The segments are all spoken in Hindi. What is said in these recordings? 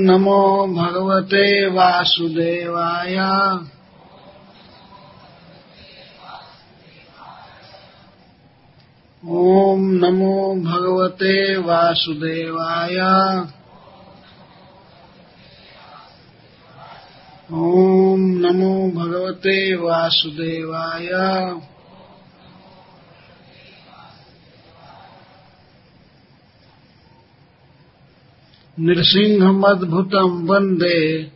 नमो भगवते वासुदेवाय। ओम नमो भगवते वासुदेवाय। ओम नमो भगवते वासुदेवाय। नृसिंहमद्भुतं वन्दे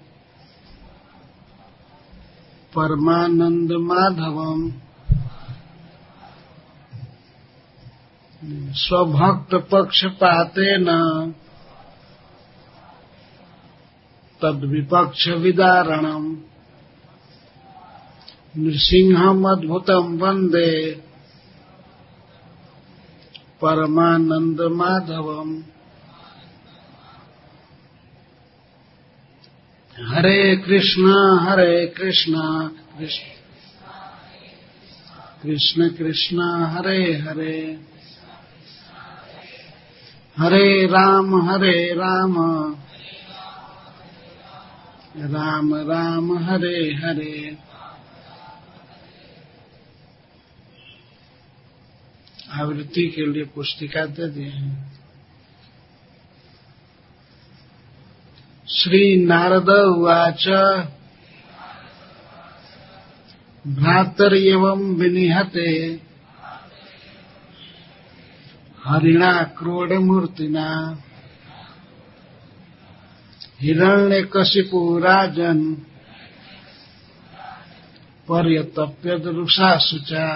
परमानन्दमाधवम्। स्वभक्तपक्षपातेन तद्विपक्षविदारणम्। नृसिंहमद्भुतं वन्दे परमानन्दमाधवम्। हरे कृष्ण कृष्ण कृष्ण हरे हरे, हरे राम राम राम हरे हरे। आवृत्ति के लिए पुस्तिका दे दिए हैं। श्री नारद उवाच भ्रातर्यवं विनिहते हरिणा क्रोडमूर्तिना हिरण्यकशिपु राजन् पर्यतप्यदरुषा शुचा।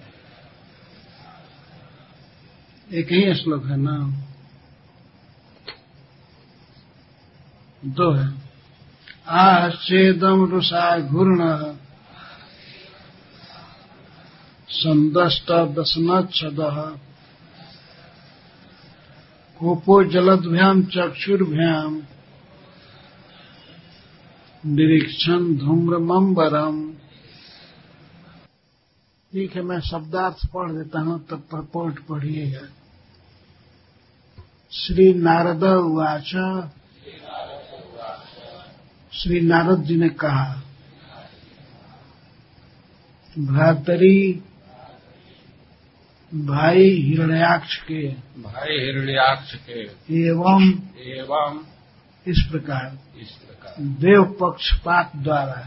एक ही श्लोक है ना, दो है। आश्चेदं रुषा घूर्ण संदष्ट दशनच्छदः कोपो जलद्भ्यां चक्षुर्भ्यां निरीक्षण धूम्रमंबरम्। ठीक है, मैं शब्दार्थ पढ़ देता हूँ, तब परपोर्ट पढ़िएगा। श्री नारद उवाच, श्री नारद जी ने कहा, भ्रातरी भाई हिरण्याक्ष के एवं इस प्रकार देव पक्षपात द्वारा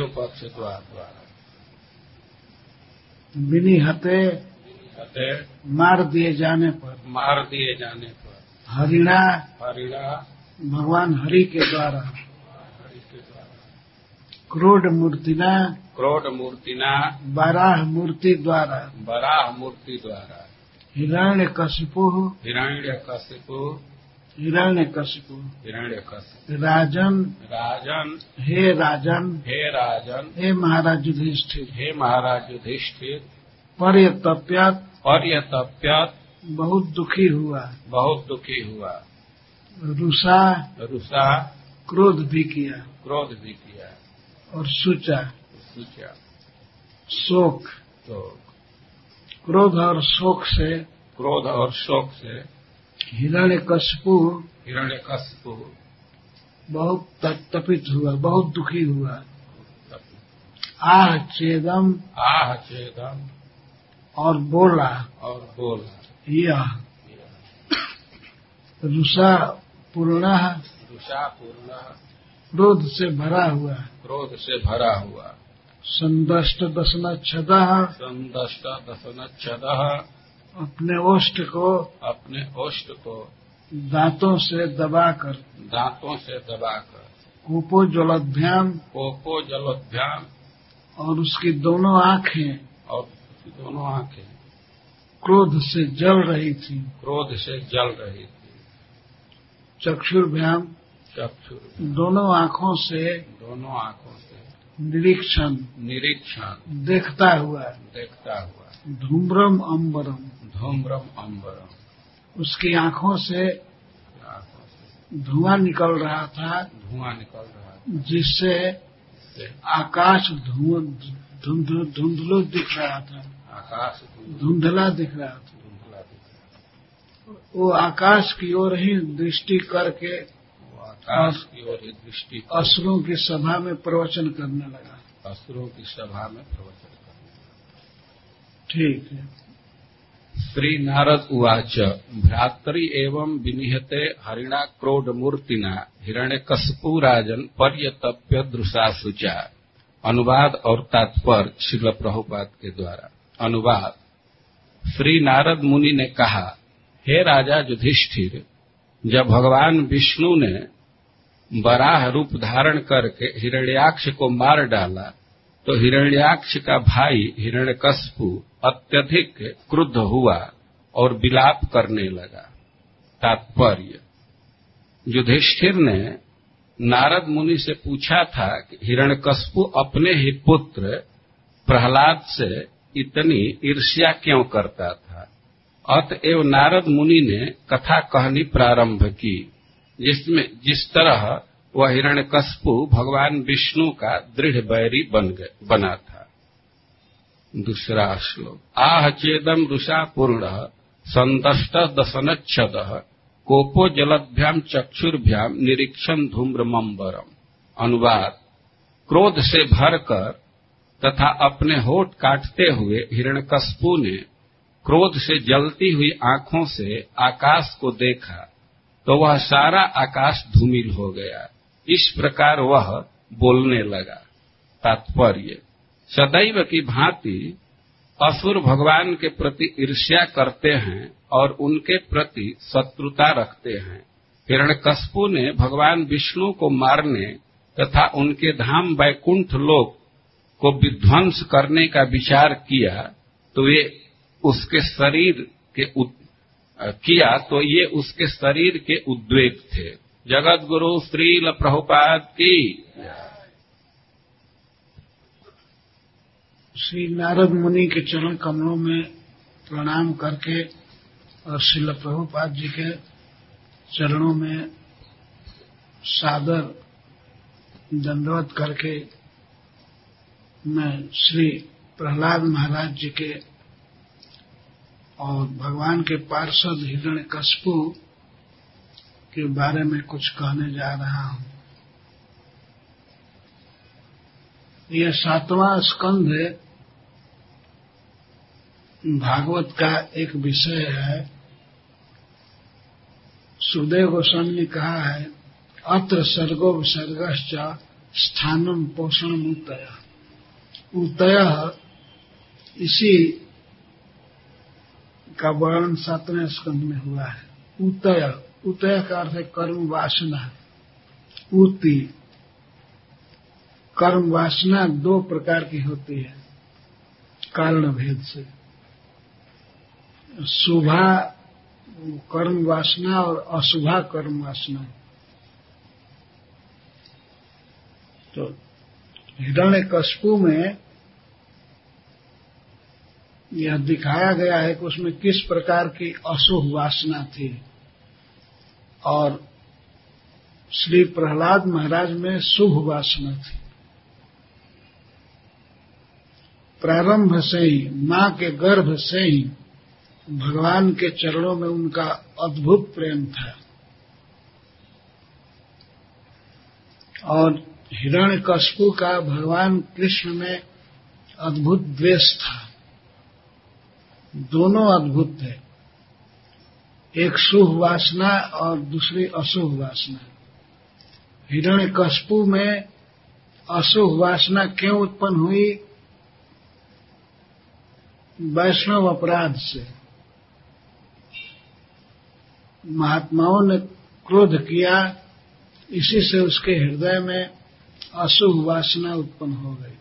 विनिहते मार दिए जाने पर हरिणा भगवान हरि के द्वारा क्रोड मूर्तिना बराह मूर्ति द्वारा हिरण्यकशिपु राजन हे राजन हे महाराज युधिष्ठिर पर्यतप्यत बहुत दुखी हुआ रुषा क्रोध भी किया और शुचा शोक। क्रोध और शोक से हिरण्यकशिपु बहुत तपित हुआ, बहुत दुखी हुआ। आह चेदम और बोला यह रुषा पूर्ण क्रोध से भरा हुआ संदष्ट दशनच्छदः अपने ओष्ठ को दांतों से दबाकर कोपो जलोद्भ्याम और उसकी दोनों आँखें क्रोध से जल रही थी। चक्षुर्भ्याम दोनों आँखों से निरीक्षण देखता हुआ धूम्रम अंबरम उसकी आँखों से धुआं निकल रहा था जिससे आकाश धुंधला दिख रहा था। वो आकाश की ओर ही दृष्टि करके आकाश की ओर दृष्टि असुरों की सभा में प्रवचन करने लगा। असुरों की सभा में प्रवचन करने लगा। ठीक है। श्री नारद उवाच भ्रातरि एवं विनिहते हरिणा क्रोधमूर्तिना हिरण्यकशिपु राजन पर्यतप्य दृशासुचा। अनुवाद और तात्पर्य श्रील प्रभुपाद के द्वारा। अनुवाद। श्री नारद मुनि ने कहा, हे राजा युधिष्ठिर, जब भगवान विष्णु ने वराह रूप धारण करके हिरण्याक्ष को मार डाला तो हिरण्याक्ष का भाई हिरण्यकशिपु अत्यधिक क्रुद्ध हुआ और विलाप करने लगा। तात्पर्य। युधिष्ठिर ने नारद मुनि से पूछा था कि हिरण्यकशिपु अपने ही पुत्र प्रहलाद से इतनी ईर्ष्या क्यों करता था। अतएव नारद मुनि ने कथा कहनी प्रारंभ की, जिसमें जिस तरह वह हिरण्यकशिपु भगवान विष्णु का दृढ़ बैरी बना था। दूसरा श्लोक। आह चेदम रुषा पूर्ण संदष्ट दशनच्छद कोपो जलद्भ्याम चक्षुर्भ्याम निरीक्षण धूम्रमंबरम। अनुवाद। क्रोध से भरकर तथा अपने होठ काटते हुए हिरण्यकशिपु ने क्रोध से जलती हुई आंखों से आकाश को देखा तो वह सारा आकाश धूमिल हो गया। इस प्रकार वह बोलने लगा। तात्पर्य। सदैव की भांति असुर भगवान के प्रति ईर्ष्या करते हैं और उनके प्रति शत्रुता रखते हैं। हिरण्यकशिपु ने भगवान विष्णु को मारने तथा उनके धाम वैकुंठ लोक को विध्वंस करने का विचार किया तो ये उसके शरीर के उद्वेग थे। जगत गुरु श्रील प्रभुपाद की। श्री नारद मुनि के चरण कमलों में प्रणाम करके और श्रील प्रभुपाद जी के चरणों में सादर दंडवत करके मैं श्री प्रहलाद महाराज जी के और भगवान के पार्षद हिरण्यकशिपु के बारे में कुछ कहने जा रहा हूं। यह 7वां स्कंध भागवत का एक विषय है। सुखदेव गोस्वामी ने कहा है, अत्र सर्गो विसर्गश्च स्थानम पोषणम उतय। उतय इसी का वर्णन 7वें स्कंध में हुआ है। उतय, उतय का अर्थ है कर्म वासना। उति, कर्म वासना 2 प्रकार की होती है कारण भेद से। शुभा कर्म वासना और अशुभा कर्म वासना। तो हिरण्यकशिपु में यह दिखाया गया है कि उसमें किस प्रकार की अशुभ वासना थी और श्री प्रहलाद महाराज में शुभ वासना थी। प्रारंभ से ही, मां के गर्भ से ही भगवान के चरणों में उनका अद्भुत प्रेम था और हिरण्यकशिपु का भगवान कृष्ण में अद्भुत द्वेष था। दोनों अद्भुत थे, एक शुभ वासना और दूसरी अशुभ वासना। हिरण्यकशिपु में अशुभ वासना क्यों उत्पन्न हुई? वैष्णव अपराध से। महात्माओं ने क्रोध किया, इसी से उसके हृदय में अशुभ वासना उत्पन्न हो गई।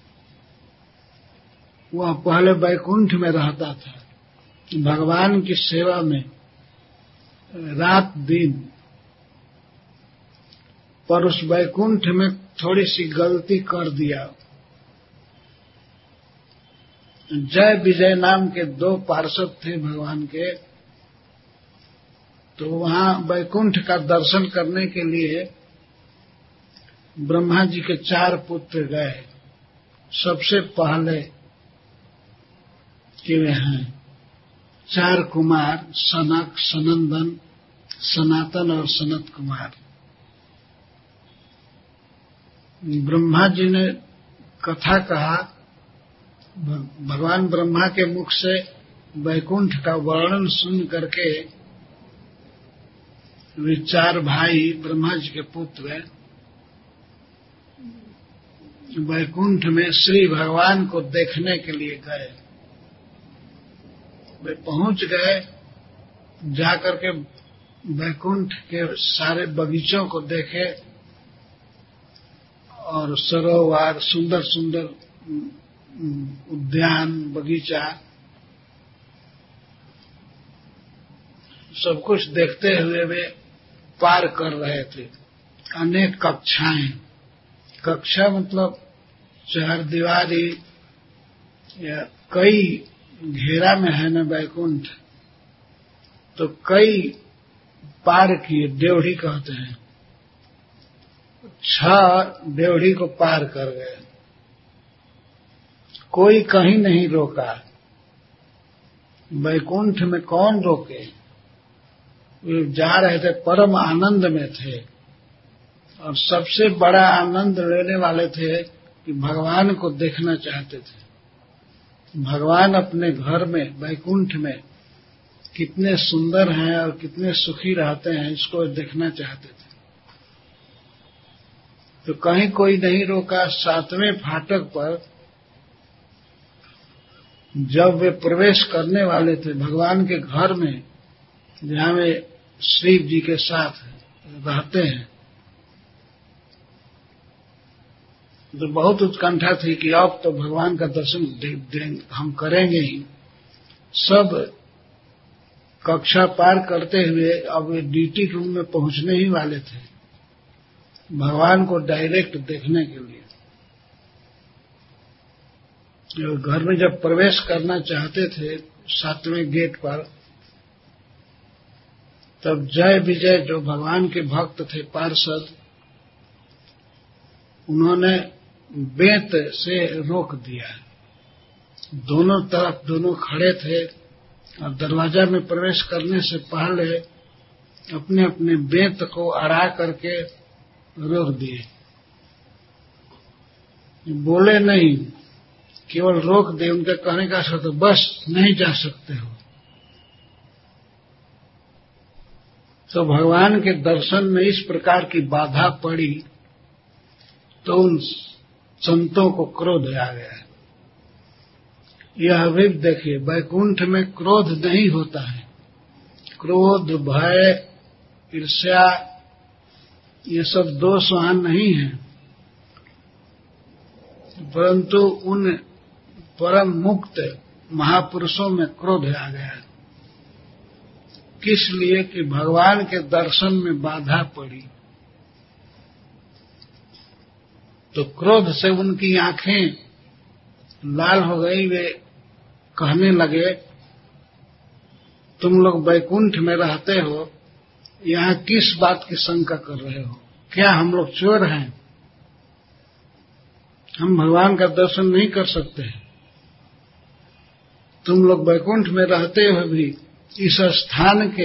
वह पहले वैकुंठ में रहता था, भगवान की सेवा में रात दिन, पर उस वैकुंठ में थोड़ी सी गलती कर दिया। जय विजय नाम के 2 पार्षद थे भगवान के, तो वहां वैकुंठ का दर्शन करने के लिए ब्रह्मा जी के 4 पुत्र गए। सबसे पहले कि वे हैं 4 कुमार, सनक, सनंदन, सनातन और सनत कुमार। ब्रह्मा जी ने कथा कहा, भगवान ब्रह्मा के मुख से वैकुंठ का वर्णन सुन करके वे 4 भाई ब्रह्मा जी के पुत्र वैकुंठ में श्री भगवान को देखने के लिए गए। वे पहुंच गए, जाकर के वैकुंठ के सारे बगीचों को देखे और सरोवर, सुंदर सुंदर उद्यान, बगीचा, सब कुछ देखते हुए वे पार कर रहे थे। अनेक कक्षाएं, कक्षा मतलब 4 दीवारी या कई घेरा में है न वैकुंठ, तो कई पार किए, ड्योढ़ी कहते हैं। 6 ड्योढ़ी को पार कर गए, कोई कहीं नहीं रोका। वैकुंठ में कौन रोके? वे जा रहे थे, परम आनंद में थे और सबसे बड़ा आनंद लेने वाले थे कि भगवान को देखना चाहते थे। भगवान अपने घर में वैकुंठ में कितने सुंदर हैं और कितने सुखी रहते हैं, इसको देखना चाहते थे। तो कहीं कोई नहीं रोका। 7वें फाटक पर जब वे प्रवेश करने वाले थे भगवान के घर में, जहां वे शिव जी के साथ रहते हैं, तो बहुत उत्कंठा थी कि अब तो भगवान का दर्शन हम करेंगे ही। सब कक्षा पार करते हुए अब वे ड्यूटी रूम में पहुंचने ही वाले थे, भगवान को डायरेक्ट देखने के लिए। घर में जब प्रवेश करना चाहते थे 7वें गेट पर, तब जय विजय जो भगवान के भक्त थे, पार्षद, उन्होंने बेंत से रोक दिया। दोनों तरफ दोनों खड़े थे और दरवाजा में प्रवेश करने से पहले अपने अपने बेंत को अड़ा करके रोक दिए। बोले नहीं, केवल रोक दे। उनके कहने का अर्थ तो बस नहीं जा सकते हो। तो भगवान के दर्शन में इस प्रकार की बाधा पड़ी तो उन संतों को क्रोध आ गया। यह भी देखिए, वैकुंठ में क्रोध नहीं होता है। क्रोध, भय, ईर्ष्या, ये सब दोष वहां नहीं है, परंतु उन परम मुक्त महापुरुषों में क्रोध आ गया। किस लिए? कि भगवान के दर्शन में बाधा पड़ी। तो क्रोध से उनकी आंखें लाल हो गई। वे कहने लगे, तुम लोग वैकुंठ में रहते हो, यहाँ किस बात की शंका कर रहे हो? क्या हम लोग चोर हैं? हम भगवान का दर्शन नहीं कर सकते हैं? तुम लोग वैकुंठ में रहते हुए भी इस स्थान के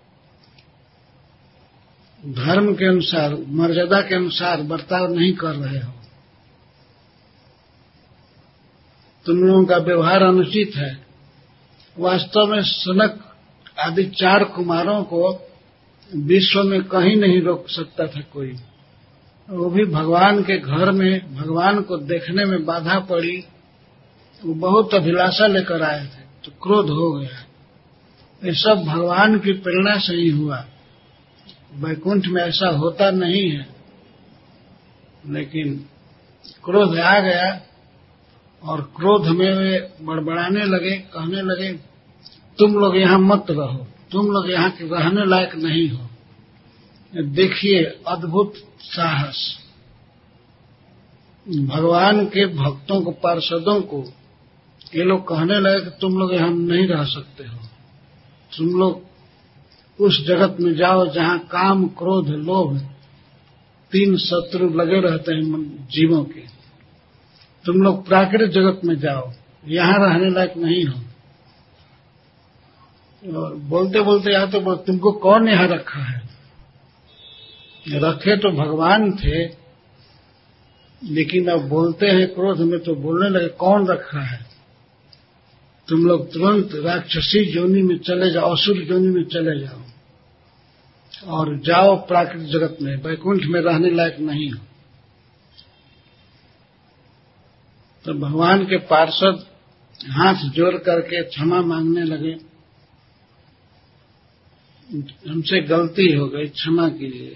धर्म के अनुसार, मर्यादा के अनुसार बर्ताव नहीं कर रहे हो। तुम लोगों का व्यवहार अनुचित है। वास्तव में सनक आदि 4 कुमारों को विश्व में कहीं नहीं रोक सकता था कोई। वो भी भगवान के घर में भगवान को देखने में बाधा पड़ी। वो बहुत अभिलाषा लेकर आए थे, तो क्रोध हो गया। ये सब भगवान की प्रेरणा से ही हुआ। वैकुंठ में ऐसा होता नहीं है, लेकिन क्रोध आ गया और क्रोध में वे बड़बड़ाने लगे, कहने लगे, तुम लोग यहाँ मत रहो, तुम लोग यहाँ के रहने लायक नहीं हो। देखिए अद्भुत साहस, भगवान के भक्तों को, पार्षदों को ये लोग कहने लगे कि तुम लोग यहाँ नहीं रह सकते हो। तुम लोग उस जगत में जाओ जहाँ काम, क्रोध, लोभ 3 शत्रु लगे रहते हैं जीवों के। तुम लोग प्राकृतिक जगत में जाओ, यहाँ रहने लायक नहीं हो। और बोलते बोलते यहाँ तो तुमको कौन यहाँ रखा है? रखे तो भगवान थे, लेकिन अब बोलते हैं क्रोध में तो बोलने लगे, कौन रखा है? तुम लोग तुरंत राक्षसी योनि में चले जाओ, असुर योनि में चले जाओ और जाओ प्राकृतिक जगत में, वैकुंठ में रहने लायक नहीं हो। तो भगवान के पार्षद हाथ जोड़ करके क्षमा मांगने लगे, हमसे गलती हो गई, क्षमा कीजिए।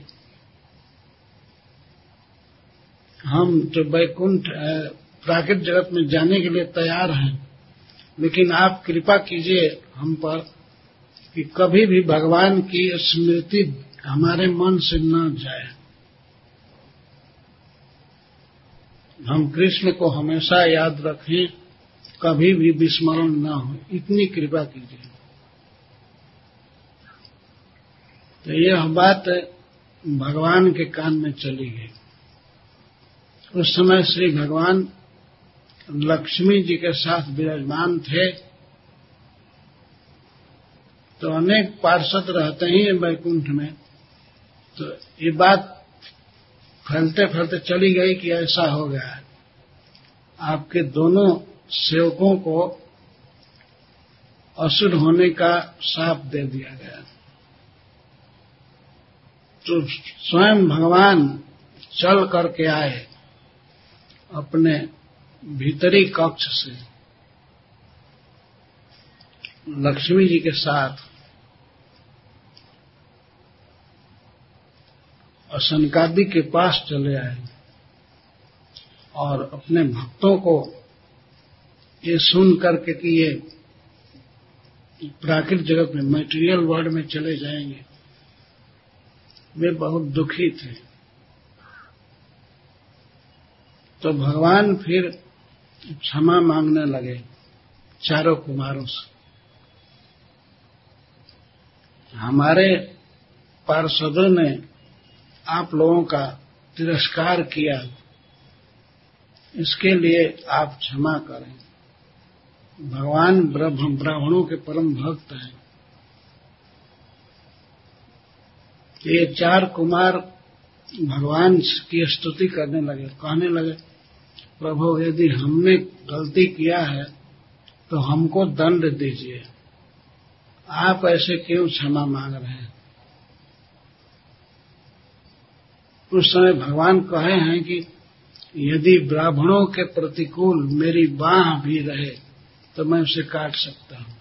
हम तो वैकुंठ प्राकृतिक जगत में जाने के लिए तैयार हैं, लेकिन आप कृपा कीजिए हम पर कि कभी भी भगवान की स्मृति हमारे मन से न जाए, हम कृष्ण को हमेशा याद रखें, कभी भी विस्मरण न हो, इतनी कृपा कीजिए। तो यह बात भगवान के कान में चली गई। उस समय श्री भगवान लक्ष्मी जी के साथ विराजमान थे। तो अनेक पार्षद रहते ही वैकुंठ में, तो ये बात फैलते फैलते चली गई कि ऐसा हो गया है, आपके दोनों सेवकों को असुर होने का शाप दे दिया गया। तो स्वयं भगवान चल करके आए अपने भीतरी कक्ष से लक्ष्मी जी के साथ, और सनकादि के पास चले आए और अपने भक्तों को ये सुन करके कि ये प्राकृतिक जगत में, मैटेरियल वर्ल्ड में चले जाएंगे, वे बहुत दुखी थे। तो भगवान फिर क्षमा मांगने लगे चारों कुमारों से। हमारे पार्षदों ने आप लोगों का तिरस्कार किया, इसके लिए आप क्षमा करें। भगवान ब्राह्मणों के परम भक्त हैं। ये चार कुमार भगवान की स्तुति करने लगे, कहने लगे, प्रभु यदि हमने गलती किया है तो हमको दंड दीजिए, आप ऐसे क्यों क्षमा मांग रहे हैं? उस समय भगवान कहे हैं कि यदि ब्राह्मणों के प्रतिकूल मेरी बाह भी रहे तो मैं उसे काट सकता हूं।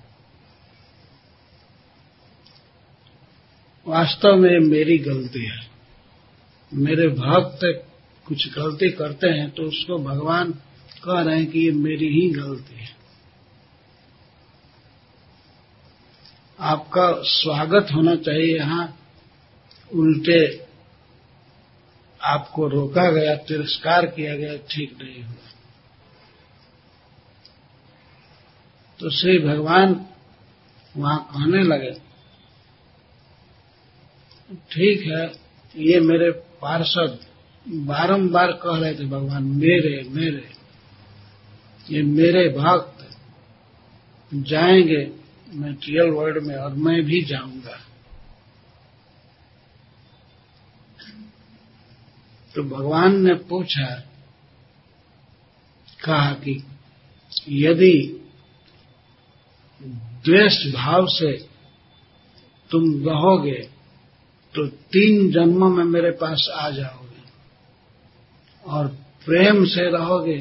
वास्तव में मेरी गलती है, मेरे भक्त कुछ गलती करते हैं तो उसको भगवान कह रहे हैं कि ये मेरी ही गलती है। आपका स्वागत होना चाहिए, यहाँ उल्टे आपको रोका गया, तिरस्कार किया गया, ठीक नहीं हुआ। तो श्री भगवान वहां कहने लगे, ठीक है, ये मेरे पार्षद बारंबार कह रहे थे भगवान मेरे मेरे, ये मेरे भक्त जाएंगे मैटेरियल वर्ल्ड में और मैं भी जाऊंगा। तो भगवान ने पूछा, कहा कि यदि द्वेष भाव से तुम रहोगे तो 3 जन्मों में मेरे पास आ जाओगे, और प्रेम से रहोगे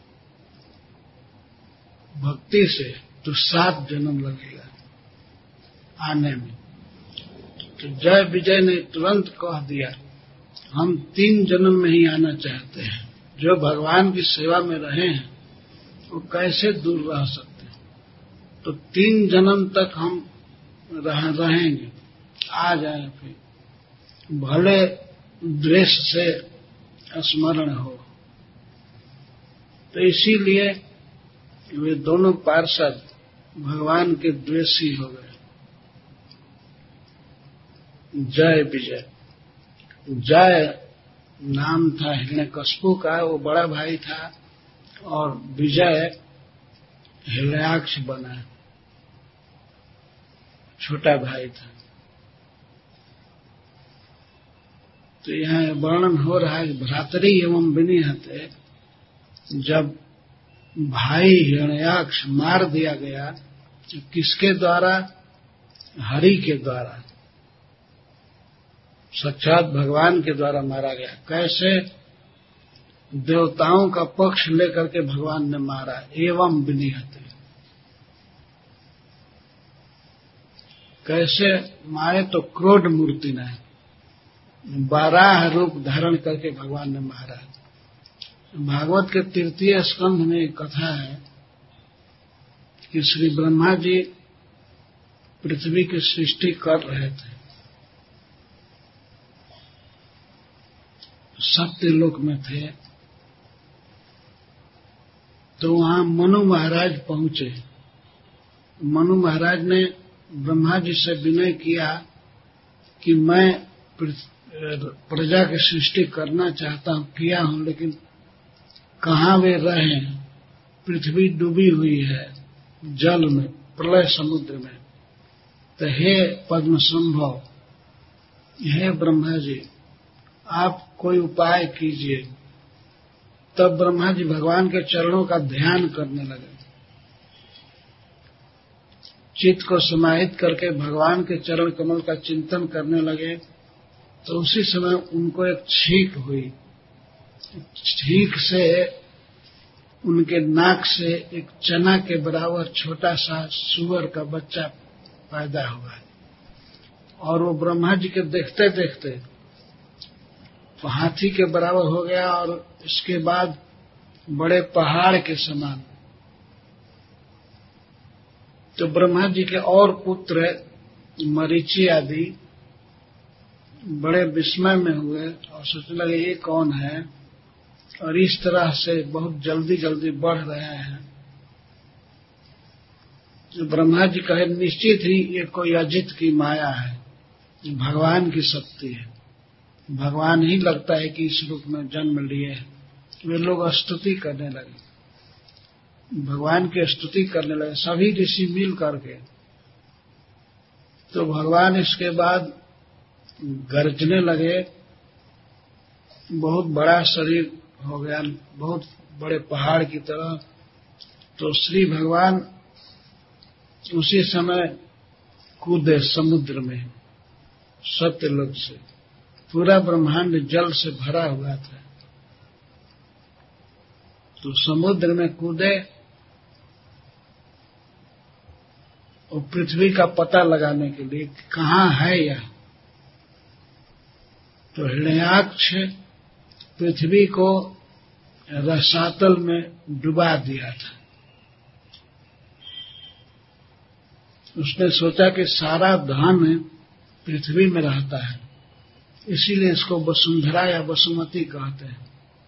भक्ति से तो 7 जन्म लगेगा आने में। तो जय विजय ने तुरंत कह दिया, हम 3 जन्म में ही आना चाहते हैं। जो भगवान की सेवा में रहे हैं वो कैसे दूर रह सकते हैं? तो 3 जन्म तक हम रहेंगे, आ जाए फिर भले द्वेष से स्मरण हो। तो इसीलिए वे दोनों पार्षद भगवान के द्वेषी हो गए। जय विजय, जय नाम था हिरण्यकश्यप का, वो बड़ा भाई था, और विजय हिरण्याक्ष बना, छोटा भाई था। तो यहाँ वर्णन हो रहा है भ्रातरी एवं विनिहते, जब भाई हिरण्याक्ष मार दिया गया, किसके द्वारा? हरि के द्वारा, साक्षात भगवान के द्वारा मारा गया। कैसे? देवताओं का पक्ष लेकर के भगवान ने मारा। एवं विनिहते, कैसे मारे? तो क्रोध मूर्ति ने, बाराह रूप धारण करके भगवान ने मारा। भागवत के 3 स्कंध में एक कथा है कि श्री ब्रह्मा जी पृथ्वी की सृष्टि कर रहे थे, सत्यलोक में थे। तो वहां मनु महाराज पहुंचे। मनु महाराज ने ब्रह्मा जी से विनय किया कि मैं प्रजा की सृष्टि करना चाहता हूं, किया हूं, लेकिन कहाँ वे रहे? पृथ्वी डूबी हुई है जल में, प्रलय समुद्र में। तो हे पद्म संभव, हे ब्रह्मा जी, आप कोई उपाय कीजिए। तब ब्रह्मा जी भगवान के चरणों का ध्यान करने लगे, चित्त को समाहित करके भगवान के चरण कमल का चिंतन करने लगे। तो उसी समय उनको एक छींक हुई। छींक से उनके नाक से एक चना के बराबर छोटा सा सूअर का बच्चा पैदा हुआ, और वो ब्रह्मा जी के देखते देखते तो हाथी के बराबर हो गया, और इसके बाद बड़े पहाड़ के समान। तो ब्रह्मा जी के और पुत्र मरीचि आदि बड़े विस्मय में हुए और सोचने लगे ये कौन है, और इस तरह से बहुत जल्दी जल्दी बढ़ रहे हैं। तो ब्रह्मा जी कहे निश्चित ही ये कोई अजित की माया है, भगवान की शक्ति है, भगवान ही लगता है कि इस रूप में जन्म लिए हैं। वे लोग स्तुति करने लगे, भगवान की स्तुति करने लगे, सभी ऋषि मिल करके। तो भगवान इसके बाद गरजने लगे, बहुत बड़ा शरीर हो गया, बहुत बड़े पहाड़ की तरह। तो श्री भगवान उसी समय कूदे समुद्र में, सत्यलोक से। पूरा ब्रह्मांड जल से भरा हुआ था, तो समुद्र में कूदे और पृथ्वी का पता लगाने के लिए कहाँ है यह। तो हिरण्याक्ष पृथ्वी को रसातल में डुबा दिया था। उसने सोचा कि सारा धन पृथ्वी में रहता है, इसीलिए इसको वसुंधरा या वसुमती कहते हैं।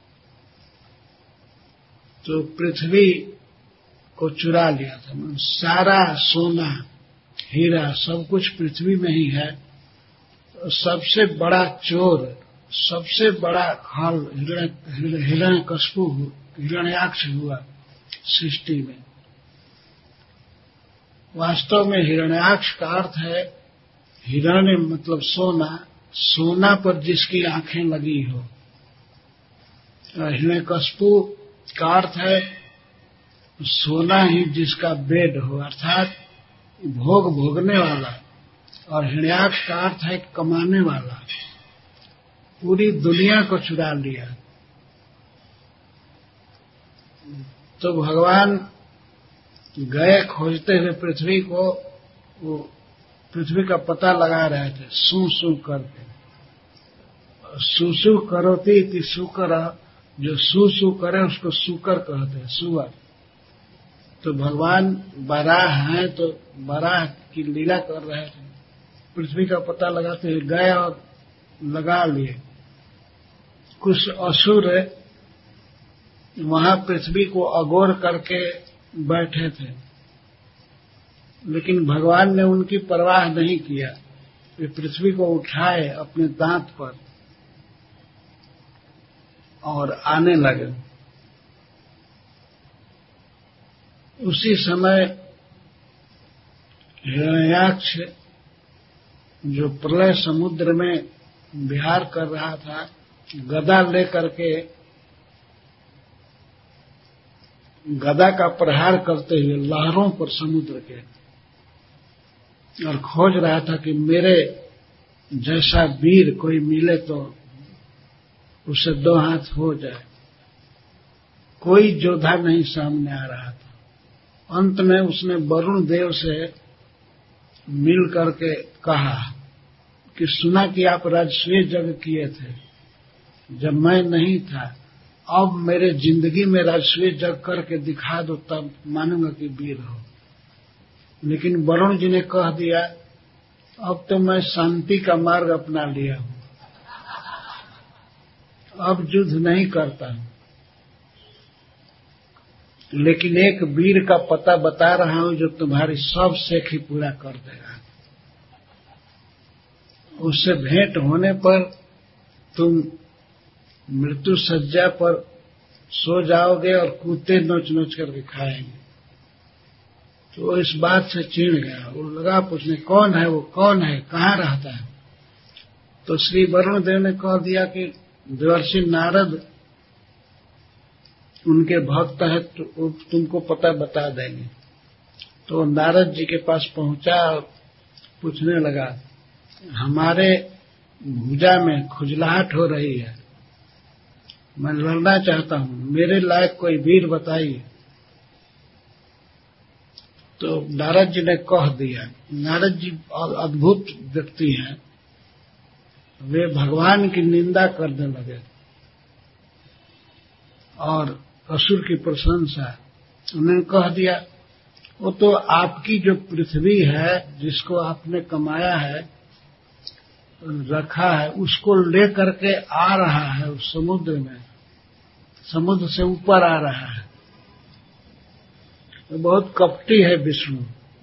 तो पृथ्वी को चुरा लिया था, सारा सोना हीरा सब कुछ पृथ्वी में ही है। तो सबसे बड़ा चोर, सबसे बड़ा खल हिरण्यकश्यप, हिरण्याक्ष हुआ सृष्टि में। वास्तव में हिरण्याक्ष का अर्थ है, हिरण्य मतलब सोना, सोना पर जिसकी आंखें लगी हो। हिरण्यकश्यप का अर्थ है सोना ही जिसका बेड हो, अर्थात भोग भोगने वाला। और हिरण्याक्ष का अर्थ है कमाने वाला, पूरी दुनिया को चुरा लिया। तो भगवान गए खोजते हुए पृथ्वी को, वो पृथ्वी का पता लगा रहे थे सू सू करके। सुसु करोति इति सुकर, जो सू सू करे उसको सुकर कहते हैं, सुअर। तो भगवान बराह हैं, तो बराह की लीला कर रहे थे। पृथ्वी का पता लगाते हुए गए और लगा लिए। कुछ असुर वहां पृथ्वी को अगोर करके बैठे थे, लेकिन भगवान ने उनकी परवाह नहीं किया। वे पृथ्वी को उठाए अपने दांत पर और आने लगे। उसी समय हिरण्याक्ष जो प्रलय समुद्र में विहार कर रहा था, गदा लेकर के गदा का प्रहार करते हुए लहरों पर समुद्र के, और खोज रहा था कि मेरे जैसा वीर कोई मिले तो उसे 2 हाथ हो जाए। कोई योद्धा नहीं सामने आ रहा था। अंत में उसने वरुण देव से मिल करके कहा कि सुना कि आप राजसूय यज्ञ किए थे जब मैं नहीं था, अब मेरे जिंदगी में राजसूय यज्ञ करके दिखा दो, तब मानूंगा कि वीर हो। लेकिन वरुण जी ने कह दिया, अब तो मैं शांति का मार्ग अपना लिया हूं, अब युद्ध नहीं करता हूं, लेकिन एक वीर का पता बता रहा हूं जो तुम्हारी सब शेख ही पूरा कर देगा। उससे भेंट होने पर तुम मृत्यु सज्जा पर सो जाओगे और कुत्ते नोच नोच करके खाएंगे। तो इस बात से चिढ़ गया। वो लगा पूछने, कौन है वो, कौन है, कहाँ रहता है? तो श्री वरुण देव ने कह दिया कि देवर्षि नारद उनके भक्त है, तो तुमको पता बता देंगे। तो नारद जी के पास पहुंचा और पूछने लगा, हमारे भुजा में खुजलाहट हो रही है, मैं लड़ना चाहता हूं, मेरे लायक कोई वीर बताइए। तो नारद जी ने कह दिया। नारद जी अद्भुत व्यक्ति हैं, वे भगवान की निंदा करने लगे और असुर की प्रशंसा। उन्होंने कह दिया, वो तो आपकी जो पृथ्वी है जिसको आपने कमाया है, रखा है, उसको ले करके आ रहा है उस समुद्र में, समुद्र से ऊपर आ रहा है। तो बहुत कपटी है विष्णु,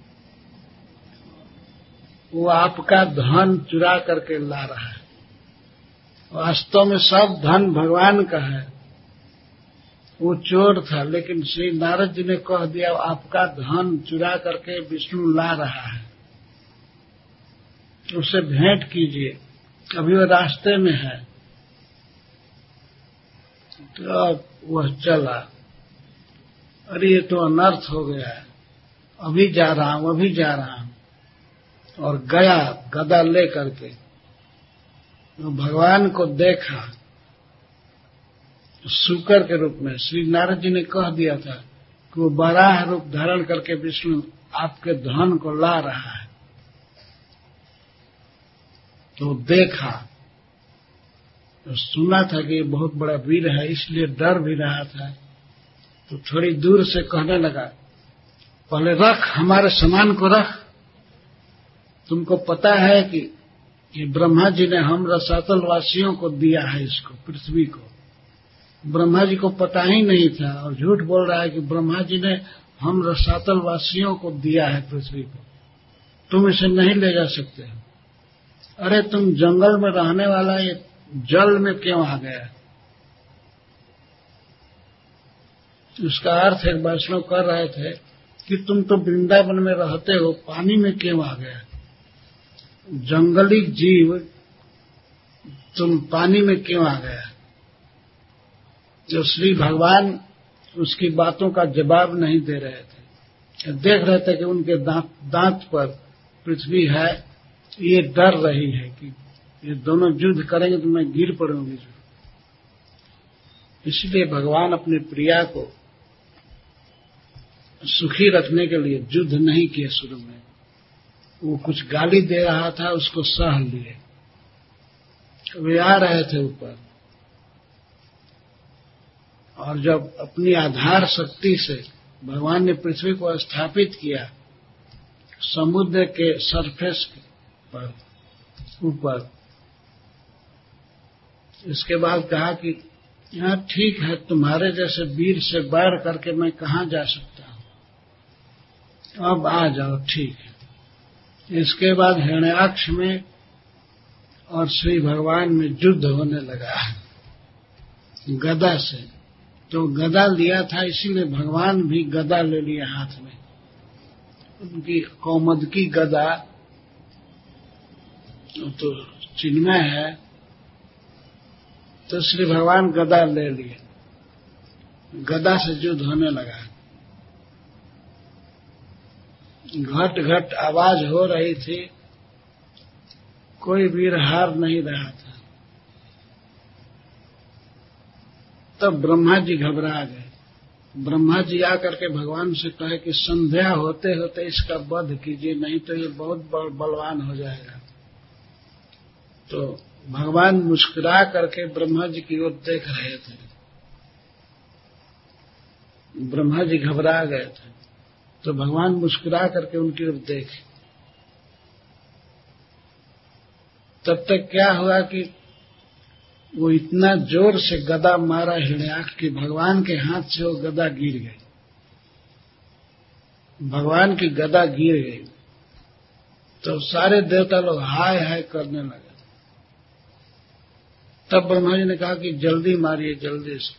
वो आपका धन चुरा करके ला रहा है। वास्तव में सब धन भगवान का है, वो चोर था, लेकिन श्री नारद जी ने कह दिया आपका धन चुरा करके विष्णु ला रहा है, उससे भेंट कीजिए, अभी वो रास्ते में है। तो अब वह चला, अरे ये तो अनर्थ हो गया है, अभी जा रहा हूं, अभी जा रहा हूं, और गया गदा ले करके। तो भगवान को देखा शूकर के रूप में। श्री नारद जी ने कह दिया था कि वो बराह रूप धारण करके विष्णु आपके धन को ला रहा है। तो देखा, तो सुना था कि ये बहुत बड़ा वीर है, इसलिए डर भी रहा था। तो थोड़ी दूर से कहने लगा, पहले रख, हमारे सामान को रख। तुमको पता है कि ये ब्रह्मा जी ने हम रसातल वासियों को दिया है, इसको, पृथ्वी को। ब्रह्मा जी को पता ही नहीं था और झूठ बोल रहा है कि ब्रह्मा जी ने हम रसातल वासियों को दिया है पृथ्वी को, तुम इसे नहीं ले जा सकते हो। अरे तुम जंगल में रहने वाला, ये जल में क्यों आ गया? उसका अर्थ एक वैष्णव कर रहे थे कि तुम तो वृंदावन में रहते हो, पानी में क्यों आ गया? जंगली जीव, तुम पानी में क्यों आ गया? जो श्री भगवान उसकी बातों का जवाब नहीं दे रहे थे, देख रहे थे कि उनके दांत पर पृथ्वी है, ये डर रही है कि ये दोनों युद्ध करेंगे तो मैं गिर पड़ूंगी। इसलिए भगवान अपनी प्रिया को सुखी रखने के लिए युद्ध नहीं किए शुरू में। वो कुछ गाली दे रहा था, उसको सह लिए। वे आ रहे थे ऊपर, और जब अपनी आधार शक्ति से भगवान ने पृथ्वी को स्थापित किया समुद्र के सरफेस पर ऊपर, इसके बाद कहा कि यहाँ ठीक है, तुम्हारे जैसे वीर से बैर करके मैं कहाँ जा सकता हूँ, अब आ जाओ, ठीक है। इसके बाद हिरण्याक्ष में और श्री भगवान में युद्ध होने लगा गदा से। तो गदा लिया था, इसीलिए भगवान भी गदा ले लिया हाथ में। उनकी कौमुदी गदा तो चिन्मय है, तो श्री भगवान गदा ले लिए, गदा से युद्ध होने लगा। घट घट आवाज हो रही थी, कोई वीर हार नहीं रहा था। तब ब्रह्मा जी घबरा गए। ब्रह्मा जी आकर के भगवान से कहे कि संध्या होते होते इसका वध कीजिए, नहीं तो ये बहुत बलवान हो जाएगा। तो भगवान मुस्कुरा करके ब्रह्मा जी की ओर देख रहे थे। ब्रह्मा जी घबरा गए थे, तो भगवान मुस्कुरा करके उनकी ओर देखे। तब तक क्या हुआ कि वो इतना जोर से गदा मारा हिरण्याक्ष कि भगवान के हाथ से वो गदा गिर गई। भगवान की गदा गिर गई तो सारे देवता लोग हाय हाय करने लगे। तब ब्रह्मा जी ने कहा कि जल्दी मारिए, जल्दी से।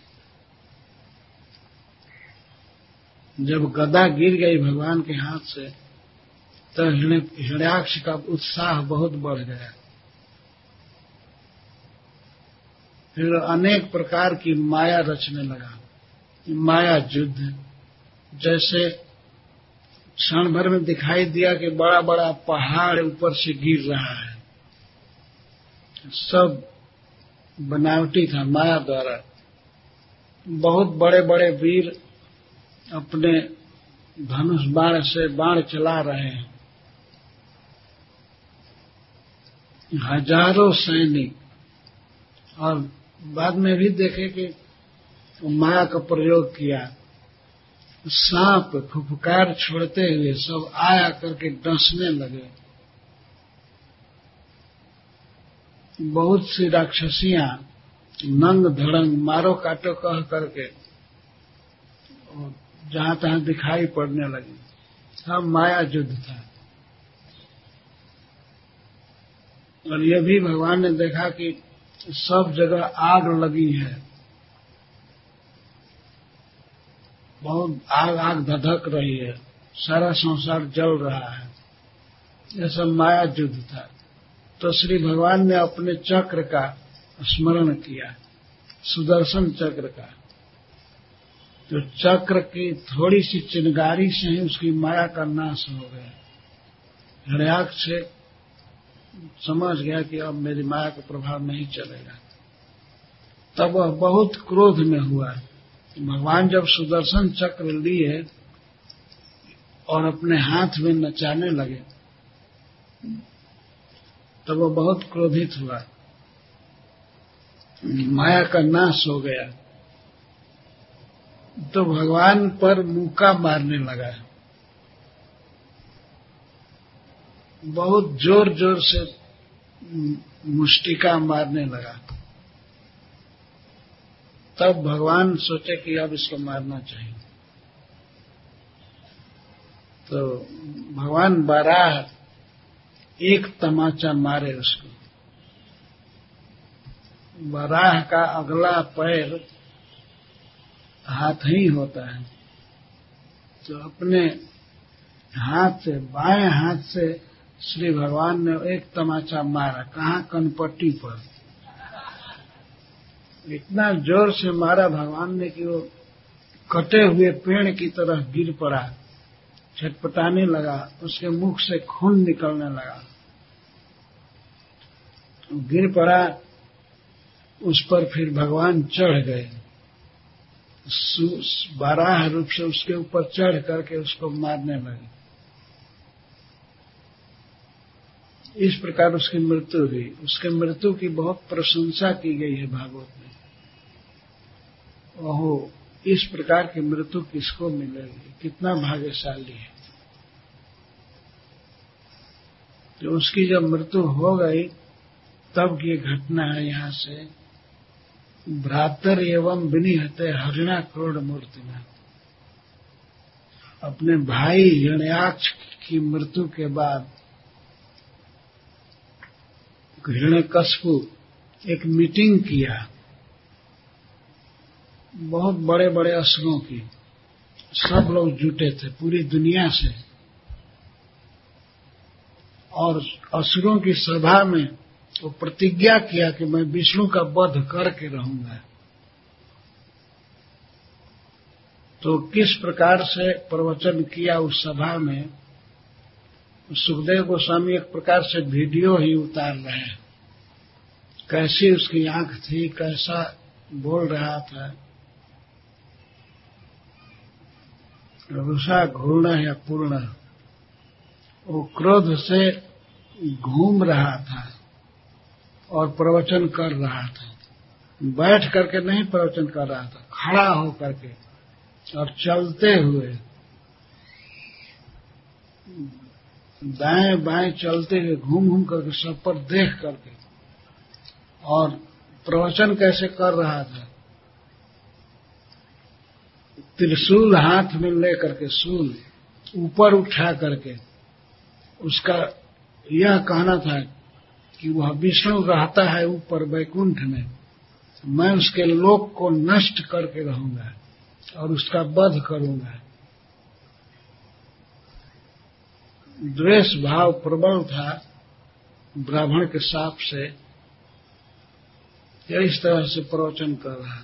जब गदा गिर गई भगवान के हाथ से तो हिरण्याक्ष का उत्साह बहुत बढ़ गया। फिर अनेक प्रकार की माया रचने लगा। माया युद्ध, जैसे क्षण भर में दिखाई दिया कि बड़ा बड़ा पहाड़ ऊपर से गिर रहा है, सब बनावटी था माया द्वारा। बहुत बड़े बड़े वीर अपने धनुष बाण से बाण चला रहे हैं। हजारों सैनिक, और बाद में भी देखे कि माया का प्रयोग किया। सांप फुफकार छोड़ते हुए सब आया करके डसने लगे। बहुत सी राक्षसियां नंग धड़ंग मारो काटो कह करके जहां तहां दिखाई पड़ने लगी। सब माया युद्ध था। और ये भी भगवान ने देखा कि सब जगह आग लगी है, बहुत आग आग धधक रही है, सारा संसार जल रहा है। यह सब माया युद्ध था। तो श्री भगवान ने अपने चक्र का स्मरण किया, सुदर्शन चक्र का। तो चक्र की थोड़ी सी चिनगारी से ही उसकी माया का नाश हो गया। हिरण्याक्ष से समझ गया कि अब मेरी माया का प्रभाव नहीं चलेगा। तब वह बहुत क्रोध में हुआ। भगवान जब सुदर्शन चक्र लिए और अपने हाथ में नचाने लगे तब वह बहुत क्रोधित हुआ। माया का नाश हो गया तो भगवान पर मुक्का मारने लगा। बहुत जोर जोर से मुष्टिका मारने लगा। तब भगवान सोचे कि अब इसको मारना चाहिए। तो भगवान बाराह एक तमाचा मारे उसको। बाराह का अगला पैर हाथ ही होता है, तो अपने हाथ से, बाएं हाथ से श्री भगवान ने एक तमाचा मारा। कहाँ? कनपट्टी पर। इतना जोर से मारा भगवान ने कि वो कटे हुए पेड़ की तरह गिर पड़ा, छटपटाने लगा, उसके मुख से खून निकलने लगा। गिर पड़ा, उस पर फिर भगवान चढ़ गए, बाराह रूप से उसके ऊपर चढ़ करके उसको मारने लगे। इस प्रकार उसकी मृत्यु हुई। उसके मृत्यु की बहुत प्रशंसा की गई है भागवत में। ओहो, इस प्रकार की मृत्यु किसको मिलेगी, कितना भाग्यशाली है। तो उसकी जब मृत्यु हो गई तब की घटना है। यहाँ से भ्रातर एवं विनिहते हरिणा क्रोध मूर्तिना। अपने भाई हिरण्याक्ष की मृत्यु के बाद हिरण्यकश्यपु एक मीटिंग किया, बहुत बड़े बड़े असुरों की। सब लोग जुटे थे पूरी दुनिया से, और असुरों की सभा में वो प्रतिज्ञा किया कि मैं विष्णु का वध करके रहूंगा। तो किस प्रकार से प्रवचन किया उस सभा में, सुखदेव गोस्वामी एक प्रकार से वीडियो ही उतार रहे हैं। कैसी उसकी आंख थी, कैसा बोल रहा था, रुषा घूर्ण या पूर्ण, वो क्रोध से घूम रहा था और प्रवचन कर रहा था। बैठ करके नहीं प्रवचन कर रहा था, खड़ा हो करके और चलते हुए, दाएं बाएं चलते हुए, घूम घूम करके सब पर देख करके, और प्रवचन कैसे कर रहा था। त्रिशूल हाथ में लेकर के, शूल ऊपर उठा करके, उसका यह कहना था कि वह विष्णु रहता है ऊपर वैकुंठ में, मैं उसके लोक को नष्ट करके रहूंगा और उसका वध करूंगा। द्वेष भाव प्रबल था ब्राह्मण के साप से, इस तरह से प्रवचन कर रहा।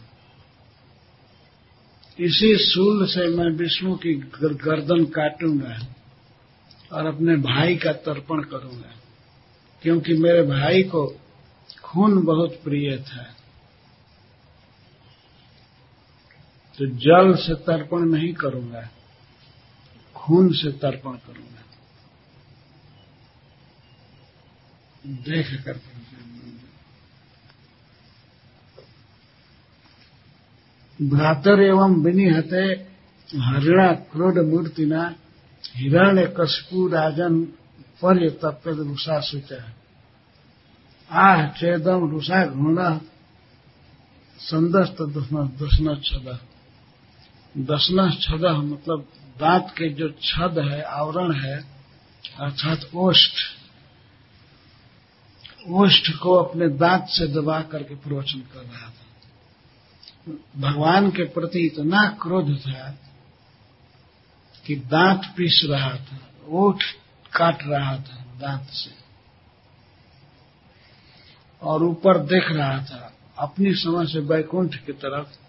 इसी शूल से मैं विष्णु की गर्दन काटूंगा और अपने भाई का तर्पण करूंगा, क्योंकि मेरे भाई को खून बहुत प्रिय था। तो जल से तर्पण नहीं करूंगा, खून से तर्पण करूंगा। देख करके भ्रातर एवं विनिहते हरिणा क्रोध मूर्तिना हिरण्य कशपू राजन पर्यतप्य रुषा शुचा आह चेदम रुषा घृणा संदस्त दशना छद। दशना छद मतलब दांत के जो छद है, आवरण है, अर्थात ओष्ठ, ओष्ठ को अपने दांत से दबा करके प्रवचन कर रहा था। भगवान के प्रति इतना क्रोध था कि दांत पीस रहा था, ओठ काट रहा था दांत से, और ऊपर देख रहा था अपनी समझ से वैकुंठ की तरफ।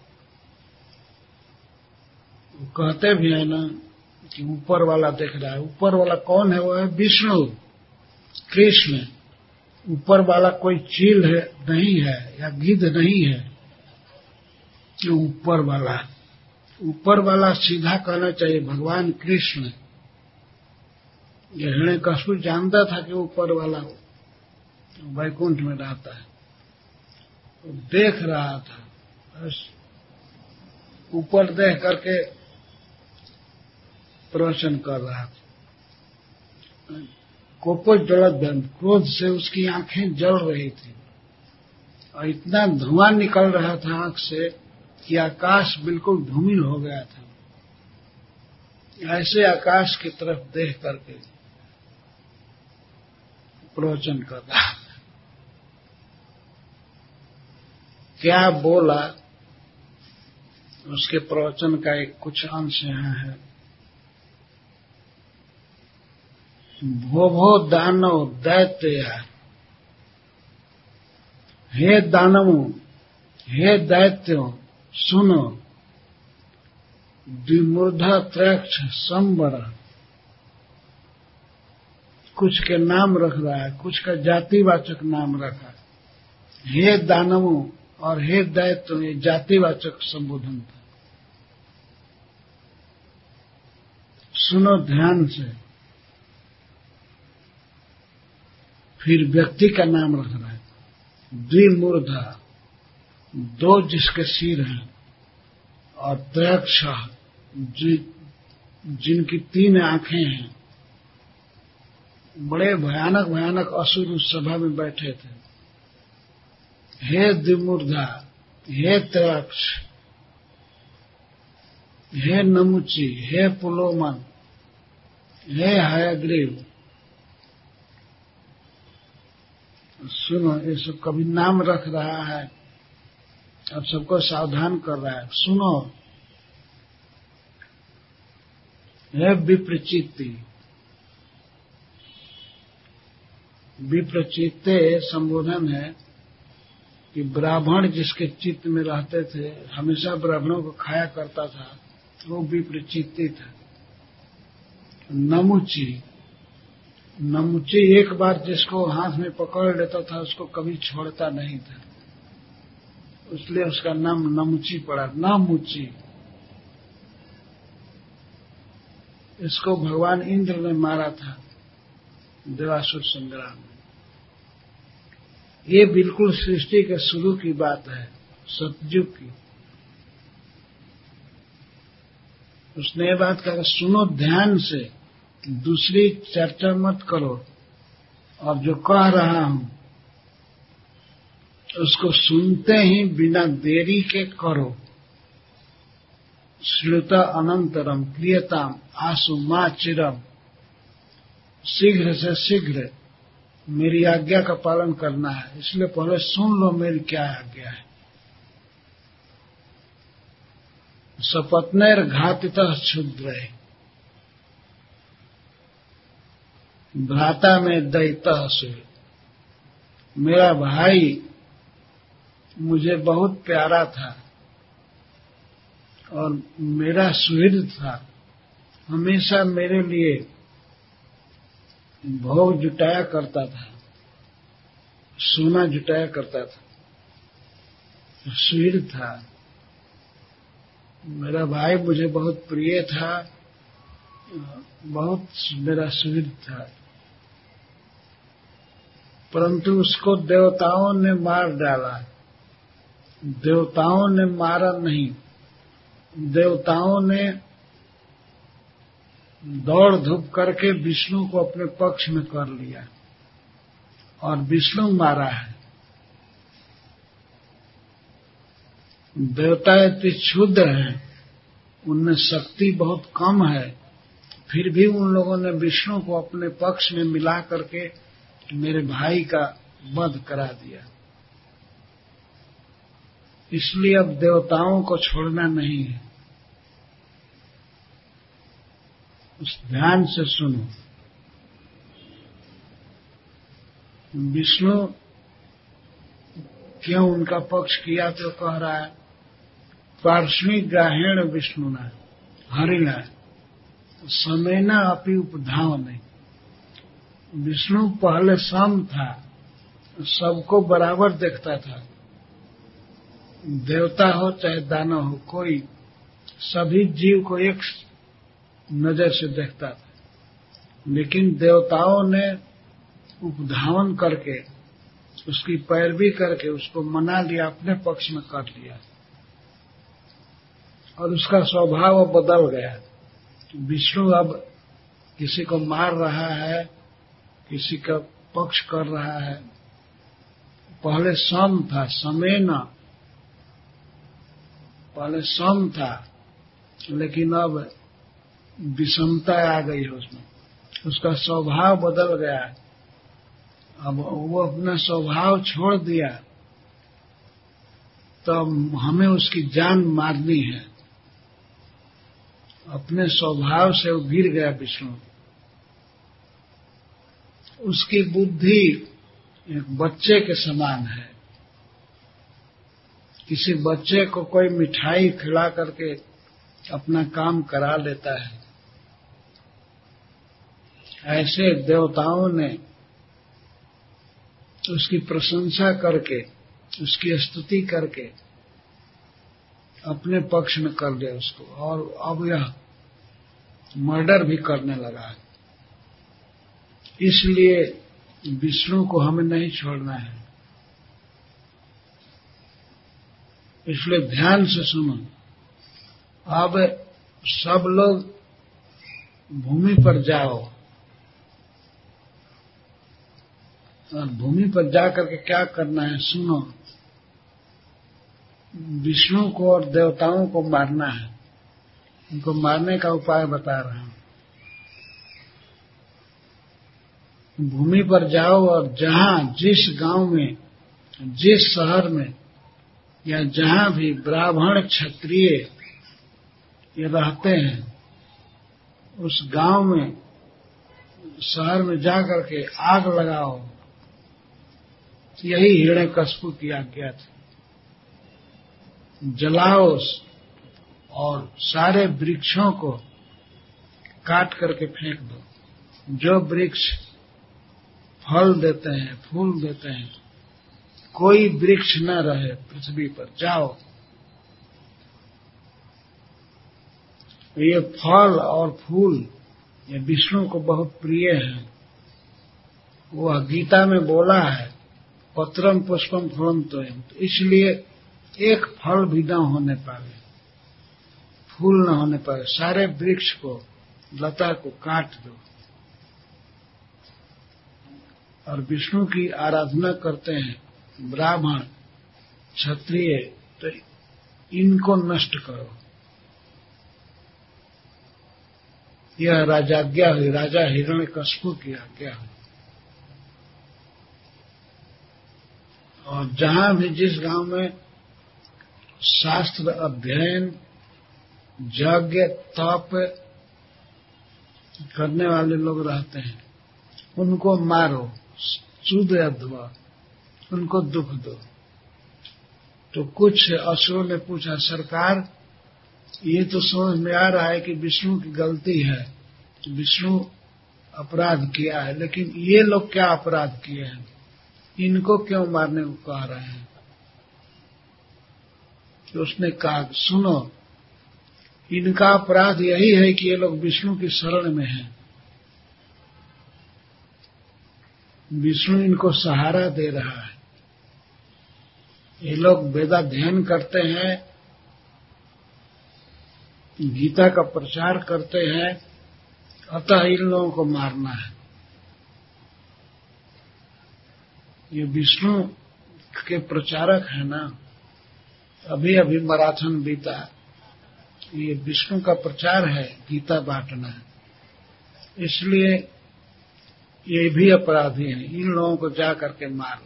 कहते भी है ना कि ऊपर वाला देख रहा है। ऊपर वाला कौन है? वो है विष्णु, कृष्ण। ऊपर वाला कोई चील है नहीं है, या गिद्ध नहीं है कि ऊपर वाला। ऊपर वाला सीधा कहना चाहिए भगवान कृष्ण। हिरण्यकशिपु जानता था कि ऊपर वाला वैकुंठ में रहता है, तो देख रहा था, बस ऊपर देख करके प्रवचन कर रहा था। कोपो जलद, क्रोध से उसकी आंखें जल रही थी और इतना धुआं निकल रहा था आंख से कि आकाश बिल्कुल धूमिल हो गया था। ऐसे आकाश की तरफ देख करके प्रवचन कर रहा था। क्या बोला, उसके प्रवचन का एक कुछ अंश यहाँ है। भो दानव दैत्य, हे दानवों, हे दैत्यों, सुनो। द्विमूर्धा त्रैक्ष संवर, कुछ के नाम रख रहा है, कुछ का जातिवाचक नाम रखा। हे दानवों और हे दैत्यों, ये जातिवाचक संबोधन था। सुनो ध्यान से। फिर व्यक्ति का नाम रख रहा है। द्विमूर्धा, दो जिसके सिर हैं, और त्रयक्ष, जिनकी 3 आंखें हैं। बड़े भयानक भयानक असुर उस सभा में बैठे थे। हे द्विमूर्धा, हे त्रयक्ष, हे नमुची, हे पुलोमन, हे हयग्रीव, सुनो। ये सब कभी नाम रख रहा है, अब सबको सावधान कर रहा है। सुनो। हे विप्रचित्ति, विप्रचित्ते संबोधन है कि ब्राह्मण जिसके चित्त में रहते थे, हमेशा ब्राह्मणों को खाया करता था, वो विप्रचित्ती था। नमुची, नमुची एक बार जिसको हाथ में पकड़ लेता था उसको कभी छोड़ता नहीं था, इसलिए उसका नाम नमुची पड़ा। नमुची, इसको भगवान इंद्र ने मारा था देवासुर संग्राम में। ये बिल्कुल सृष्टि के शुरू की बात है, सतयुग की। उसने ये बात कहा, सुनो ध्यान से, दूसरी चर्चा मत करो, और जो कह रहा हूं उसको सुनते ही बिना देरी के करो। श्रुता अनंतरम क्रियताम आसु मा चिरम, शीघ्र से शीघ्र मेरी आज्ञा का पालन करना है, इसलिए पहले सुन लो मेरी क्या आज्ञा है। सपत्नेर घातितः क्षुद्र, भ्राता में दैतः से, मेरा भाई मुझे बहुत प्यारा था और मेरा सुहृद था, हमेशा मेरे लिए भोग जुटाया करता था, सोना जुटाया करता था, सुहृद था। मेरा भाई मुझे बहुत प्रिय था, बहुत मेरा सुहृद था, परंतु उसको देवताओं ने मार डाला। देवताओं ने मारा नहीं, देवताओं ने दौड़ धूप करके विष्णु को अपने पक्ष में कर लिया और विष्णु मारा है। देवता इतने क्षुद्र हैं, उनमें शक्ति बहुत कम है, फिर भी उन लोगों ने विष्णु को अपने पक्ष में मिला करके मेरे भाई का वध करा दिया। इसलिए अब देवताओं को छोड़ना नहीं है। उस ध्यान से सुनो। विष्णु क्यों उनका पक्ष किया, तो कह रहा है पार्श्वी ग्राहेण विष्णुना हरिणा समेना अपि उपधावने। विष्णु पहले सम था, सबको बराबर देखता था, देवता हो चाहे दानव हो, कोई सभी जीव को एक नजर से देखता था। लेकिन देवताओं ने उपधावन करके, उसकी पैरवी करके उसको मना लिया, अपने पक्ष में कर लिया और उसका स्वभाव बदल गया। विष्णु अब किसी को मार रहा है, किसी का पक्ष कर रहा है। पहले सम था, समेना, पहले सम था, लेकिन अब विषमता आ गई है उसमें, उसका स्वभाव बदल गया। अब वो अपना स्वभाव छोड़ दिया, तो हमें उसकी जान मारनी है। अपने स्वभाव से वो गिर गया विष्णु। उसकी बुद्धि एक बच्चे के समान है। किसी बच्चे को कोई मिठाई खिला करके अपना काम करा लेता है, ऐसे देवताओं ने उसकी प्रशंसा करके, उसकी स्तुति करके अपने पक्ष में कर लिया उसको, और अब यह मर्डर भी करने लगा है। इसलिए विष्णु को हमें नहीं छोड़ना है। इसलिए ध्यान से सुनो। अब सब लोग भूमि पर जाओ और भूमि पर जाकर के क्या करना है सुनो। विष्णु को और देवताओं को मारना है। उनको मारने का उपाय बता रहा हूं। भूमि पर जाओ और जहां, जिस गांव में, जिस शहर में या जहां भी ब्राह्मण क्षत्रिय ये रहते हैं, उस गांव में, शहर में जाकर के आग लगाओ यही हिरण्यकश्यप की आज्ञा थी, जलाओ और सारे वृक्षों को काट करके फेंक दो। जो वृक्ष फल देते हैं, फूल देते हैं, कोई वृक्ष न रहे पृथ्वी पर, जाओ। ये फल और फूल ये विष्णु को बहुत प्रिय हैं। वह गीता में बोला है, पत्रम पुष्पम फलम तोयम, तो इसलिए एक फल भी न होने पाए, फूल न होने पाए, सारे वृक्ष को, लता को काट दो। और विष्णु की आराधना करते हैं ब्राह्मण क्षत्रिय, तो इनको नष्ट करो। यह राजाज्ञा हुई, राजा हिरण्यकश्यप की आज्ञा हुई। और जहां भी जिस गांव में शास्त्र अध्ययन, यज्ञ, तप करने वाले लोग रहते हैं, उनको मारो, चूद अध्वा, उनको दुख दो। तो कुछ असुरों ने पूछा, सरकार ये तो समझ में आ रहा है कि विष्णु की गलती है, विष्णु अपराध किया है, लेकिन ये लोग क्या अपराध किए हैं, इनको क्यों मारने को कह रहे हैं? तो उसने कहा, सुनो, इनका अपराध यही है कि ये लोग विष्णु की शरण में हैं। विष्णु इनको सहारा दे रहा है। ये लोग वेदाध्ययन करते हैं, गीता का प्रचार करते हैं, अतः इन लोगों को मारना है। ये विष्णु के प्रचारक है ना। अभी अभी मैराथन बीता, ये विष्णु का प्रचार है, गीता बांटना है, इसलिए ये भी अपराधी हैं, इन लोगों को जा करके मारो।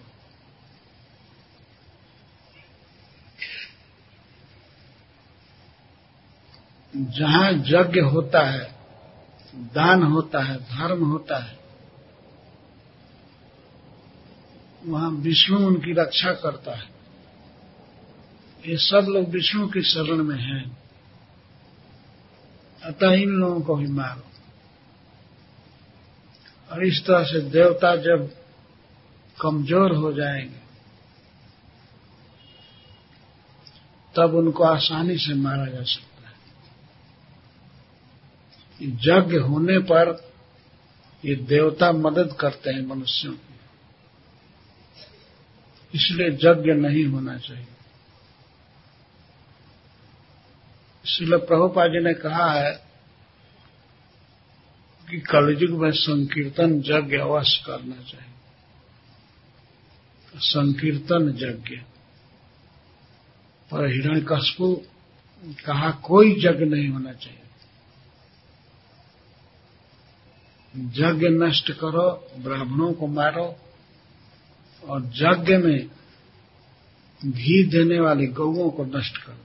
जहां यज्ञ होता है, दान होता है, धर्म होता है, वहां विष्णु उनकी रक्षा करता है। ये सब लोग विष्णु की शरण में हैं, अतः इन लोगों को भी मारो। और इस तरह से देवता जब कमजोर हो जाएंगे, तब उनको आसानी से मारा जा सकता है। यज्ञ होने पर ये देवता मदद करते हैं मनुष्यों की, इसलिए यज्ञ नहीं होना चाहिए। इसलिए प्रभुपाद जी ने कहा है कि कलयुग में संकीर्तन यज्ञ अवश्य करना चाहिए। संकीर्तन यज्ञ पर हिरण्यकश्यप कहा कोई यज्ञ नहीं होना चाहिए। यज्ञ नष्ट करो, ब्राह्मणों को मारो, और यज्ञ में घी देने वाली गौओं को नष्ट करो।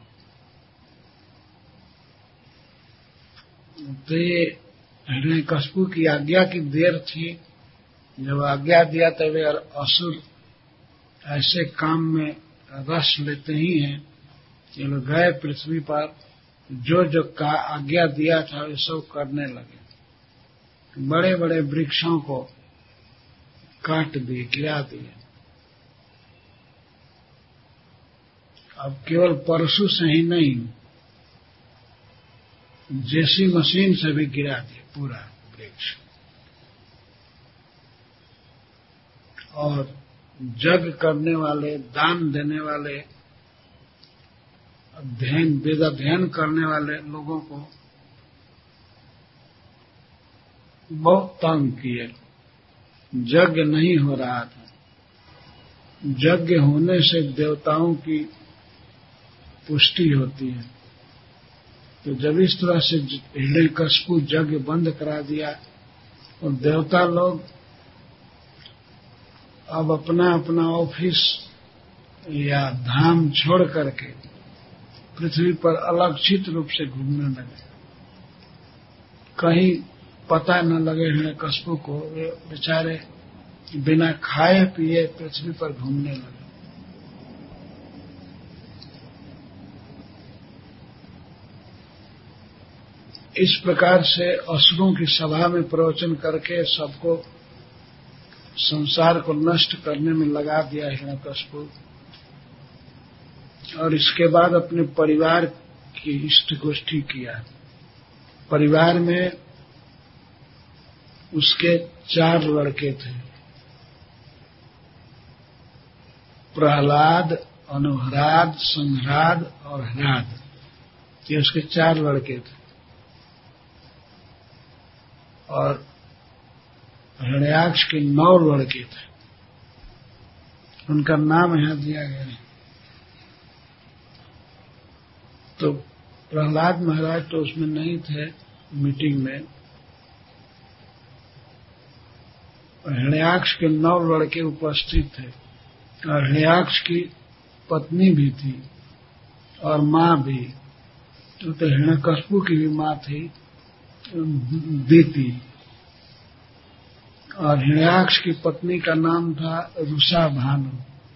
तो ये हिरण्यकश्यप की आज्ञा की देर थी। जब आज्ञा दिया तब वे असुर ऐसे काम में रस लेते ही हैं। ये लोग गए पृथ्वी पर, जो जो का आज्ञा दिया था वे सब करने लगे। बड़े बड़े वृक्षों को काट दिए, गिरा दिए। अब केवल परशु से ही नहीं, जेसी मशीन से भी गिरा दिए पूरा वृक्ष। और यज्ञ करने वाले, दान देने वाले, अध्ययन, वेदाध्ययन करने वाले लोगों को बहुत तंग किए। यज्ञ नहीं हो रहा था। यज्ञ होने से देवताओं की पुष्टि होती है। तो जब इस तरह से हिरण्यकश्यप यज्ञ बंद करा दिया, और देवता लोग अब अपना अपना ऑफिस या धाम छोड़ करके पृथ्वी पर अलक्षित रूप से घूमने लगे। कहीं पता न लगे हिरण्यकश्यप को, वे बेचारे बिना खाए पिए पृथ्वी पर घूमने लगे। इस प्रकार से असुरों की सभा में प्रवचन करके सबको संसार को नष्ट करने में लगा दिया हिरण्यकशिपु। और इसके बाद अपने परिवार की इष्ट गोष्ठी किया। परिवार में उसके 4 लड़के थे, प्रहलाद, अनुहराद, संघराद और हराद। ये उसके 4 लड़के थे। और हिरण्याक्ष के 9 लड़के थे। उनका नाम यहां दिया गया है। तो प्रहलाद महाराज तो उसमें नहीं थे मीटिंग में। हिरण्याक्ष के 9 लड़के उपस्थित थे और हिरण्याक्ष की पत्नी भी थी और मां भी। तो हिरण्यकशिपु की भी मां थी दीति। और हिरण्याक्ष की पत्नी का नाम था रुषा भानु।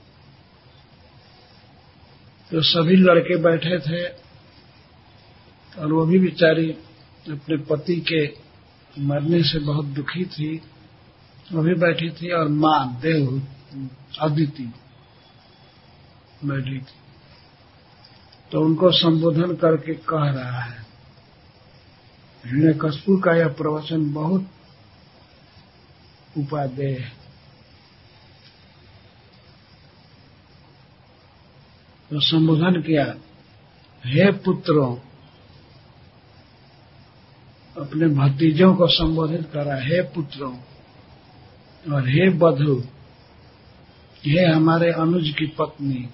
तो सभी लड़के बैठे थे और वो भी बेचारी अपने पति के मरने से बहुत दुखी थी। वो भी बैठी थी और मां देव अदिति बैठी थी। तो उनको संबोधन करके कह रहा है। हिरण्यकशिपु का यह प्रवचन बहुत उपादेय है। तो संबोधन किया, हे पुत्रों, अपने भतीजों को संबोधित करा, हे पुत्रों और हे बधू, हे हमारे अनुज की पत्नी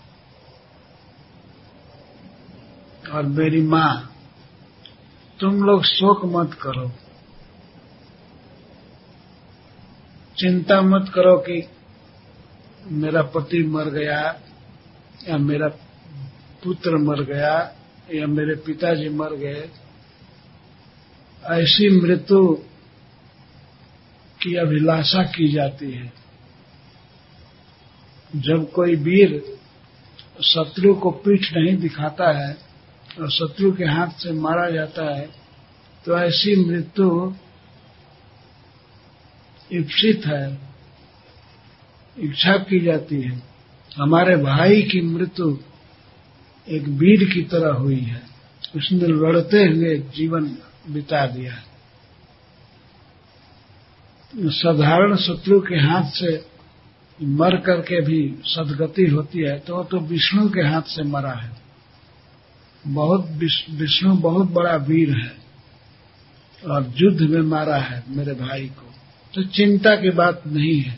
और मेरी मां, तुम लोग शोक मत करो, चिंता मत करो कि मेरा पति मर गया या मेरा पुत्र मर गया या मेरे पिताजी मर गए। ऐसी मृत्यु की अभिलाषा की जाती है। जब कोई वीर शत्रु को पीठ नहीं दिखाता है और शत्रु के हाथ से मारा जाता है, तो ऐसी मृत्यु इप्सित है, इच्छा की जाती है। हमारे भाई की मृत्यु एक वीर की तरह हुई है। उसने लड़ते हुए जीवन बिता दिया। साधारण शत्रु के हाथ से मर करके भी सदगति होती है, तो विष्णु के हाथ से मरा है। विष्णु बहुत बड़ा वीर है और युद्ध में मारा है मेरे भाई को। तो चिंता की बात नहीं है।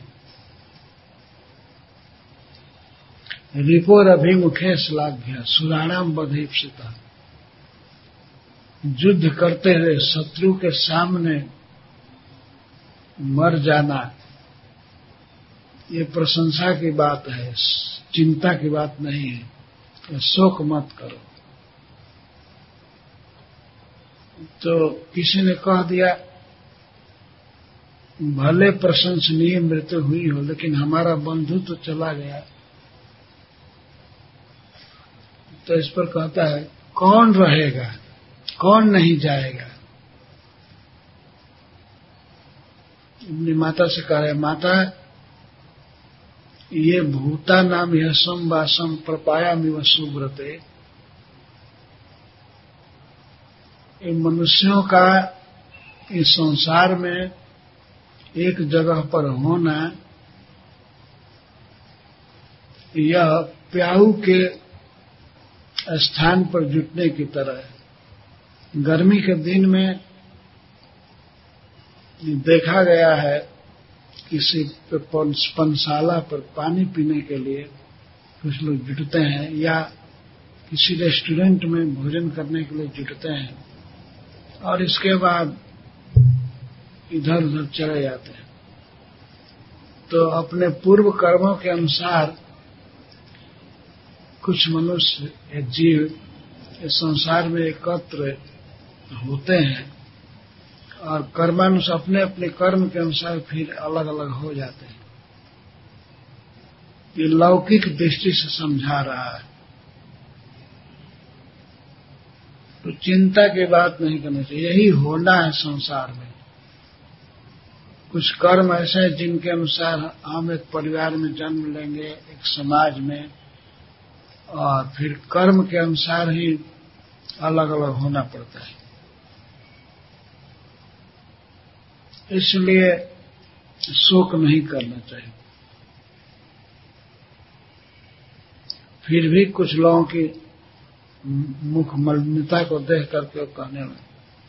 रिपोर अभिमुखे श्लाघ्य सुराणाम बधीप्सिता। युद्ध करते हुए शत्रु के सामने मर जाना, ये प्रशंसा की बात है, चिंता की बात नहीं है। तो शोक मत करो। तो किसी ने कह दिया, भले प्रशंसनीय मृत्यु हुई हो, लेकिन हमारा बंधु तो चला गया। तो इस पर कहता है, कौन रहेगा, कौन नहीं जाएगा। अपनी माता से कह रहे, माता, ये भूता नाम यह संवासम प्रपायामिव सुब्रते। इन मनुष्यों का इस संसार में एक जगह पर होना, यह प्याऊ के स्थान पर जुटने की तरह है। गर्मी के दिन में देखा गया है, किसी पनशाला पर पानी पीने के लिए कुछ लोग जुटते हैं या किसी रेस्टोरेंट में भोजन करने के लिए जुटते हैं और इसके बाद इधर उधर चले जाते हैं। तो अपने पूर्व कर्मों के अनुसार कुछ मनुष्य या जीव इस संसार में एकत्र होते हैं और कर्मानुसार अपने अपने कर्म के अनुसार फिर अलग अलग हो जाते हैं। ये लौकिक दृष्टि से समझा रहा है, तो चिंता की बात नहीं करनी चाहिए। यही होना है संसार में। कुछ कर्म ऐसे हैं जिनके अनुसार हम एक परिवार में जन्म लेंगे, एक समाज में, और फिर कर्म के अनुसार ही अलग अलग होना पड़ता है। इसलिए शोक नहीं करना चाहिए। फिर भी कुछ लोगों की मुख मलिनता को देख करके वो कहने लगे,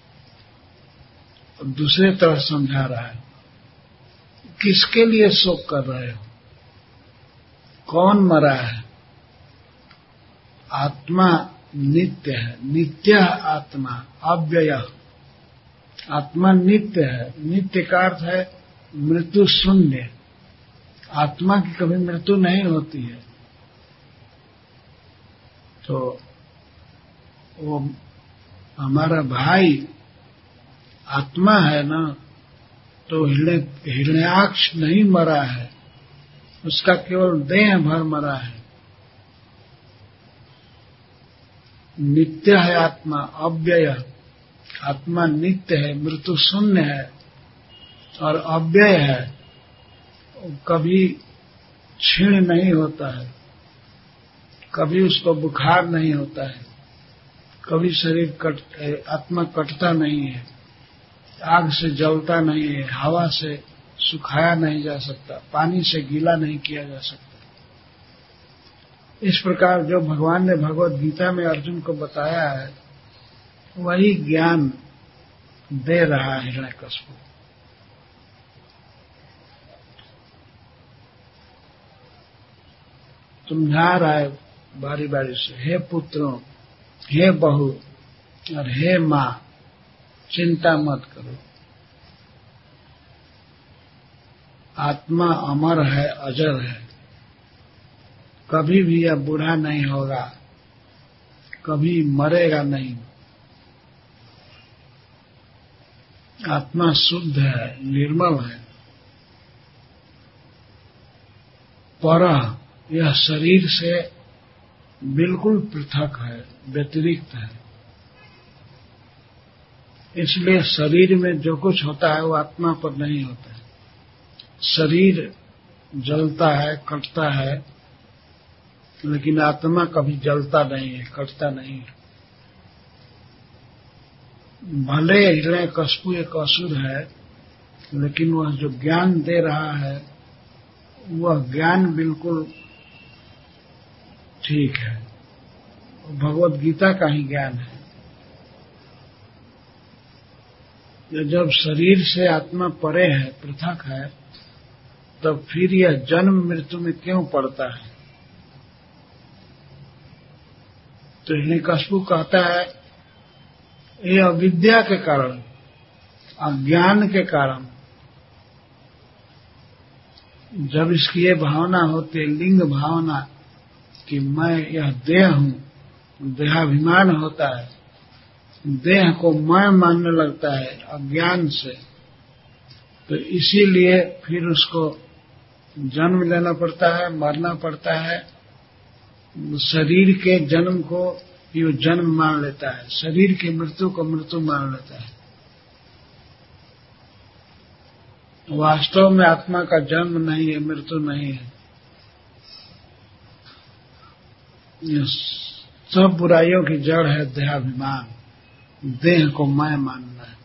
और दूसरे तरह समझा रहा है, किसके लिए शोक कर रहे हो? कौन मरा है? आत्मा नित्य है, नित्य आत्मा अव्यय। आत्मा नित्य है। नित्य का अर्थ है मृत्यु शून्य। आत्मा की कभी मृत्यु नहीं होती है। तो वो हमारा भाई आत्मा है ना, तो हिरण्याक्ष नहीं मरा है, उसका केवल देह भर मरा है। नित्य है आत्मा, अव्यय। आत्मा नित्य है, मृत्यु शून्य है और अव्यय है, कभी क्षीण नहीं होता है, कभी उसको बुखार नहीं होता है, कभी शरीर आत्मा कटता नहीं है, आग से जलता नहीं है, हवा से सुखाया नहीं जा सकता, पानी से गीला नहीं किया जा सकता। इस प्रकार जो भगवान ने भगवद गीता में अर्जुन को बताया है, वही ज्ञान दे रहा है हिरण्यकश्यप। समझा रहा है बारी बारी से, हे पुत्रों, हे बहू और हे मां, चिंता मत करो। आत्मा अमर है, अजर है, कभी भी यह बूढ़ा नहीं होगा, कभी मरेगा नहीं। आत्मा शुद्ध है, निर्मल है। पर यह शरीर से बिल्कुल पृथक है, व्यतिरिक्त है। इसलिए शरीर में जो कुछ होता है वो आत्मा पर नहीं होता है। शरीर जलता है, कटता है, लेकिन आत्मा कभी जलता नहीं है, कटता नहीं है। भले हिरण्यकश्यप एक असुर है, लेकिन वह जो ज्ञान दे रहा है वह ज्ञान बिल्कुल ठीक है, भगवद गीता का ही ज्ञान है। जब शरीर से आत्मा परे है, पृथक है, तब फिर यह जन्म मृत्यु में क्यों पड़ता है? तो हिरण्यकश्यप कहता है, ये अविद्या के कारण, अज्ञान के कारण। जब इसकी ये भावना होती है, लिंग भावना, कि मैं यह देह हूं, देहाभिमान होता है, देह को मैं मानने लगता है अज्ञान से, तो इसीलिए फिर उसको जन्म लेना पड़ता है, मरना पड़ता है। शरीर के जन्म को ये जन्म मान लेता है, शरीर की मृत्यु को मृत्यु मान लेता है। वास्तव में आत्मा का जन्म नहीं है, मृत्यु नहीं है। ये सब बुराइयों की जड़ है देहाभिमान, देह को मैं मानना है।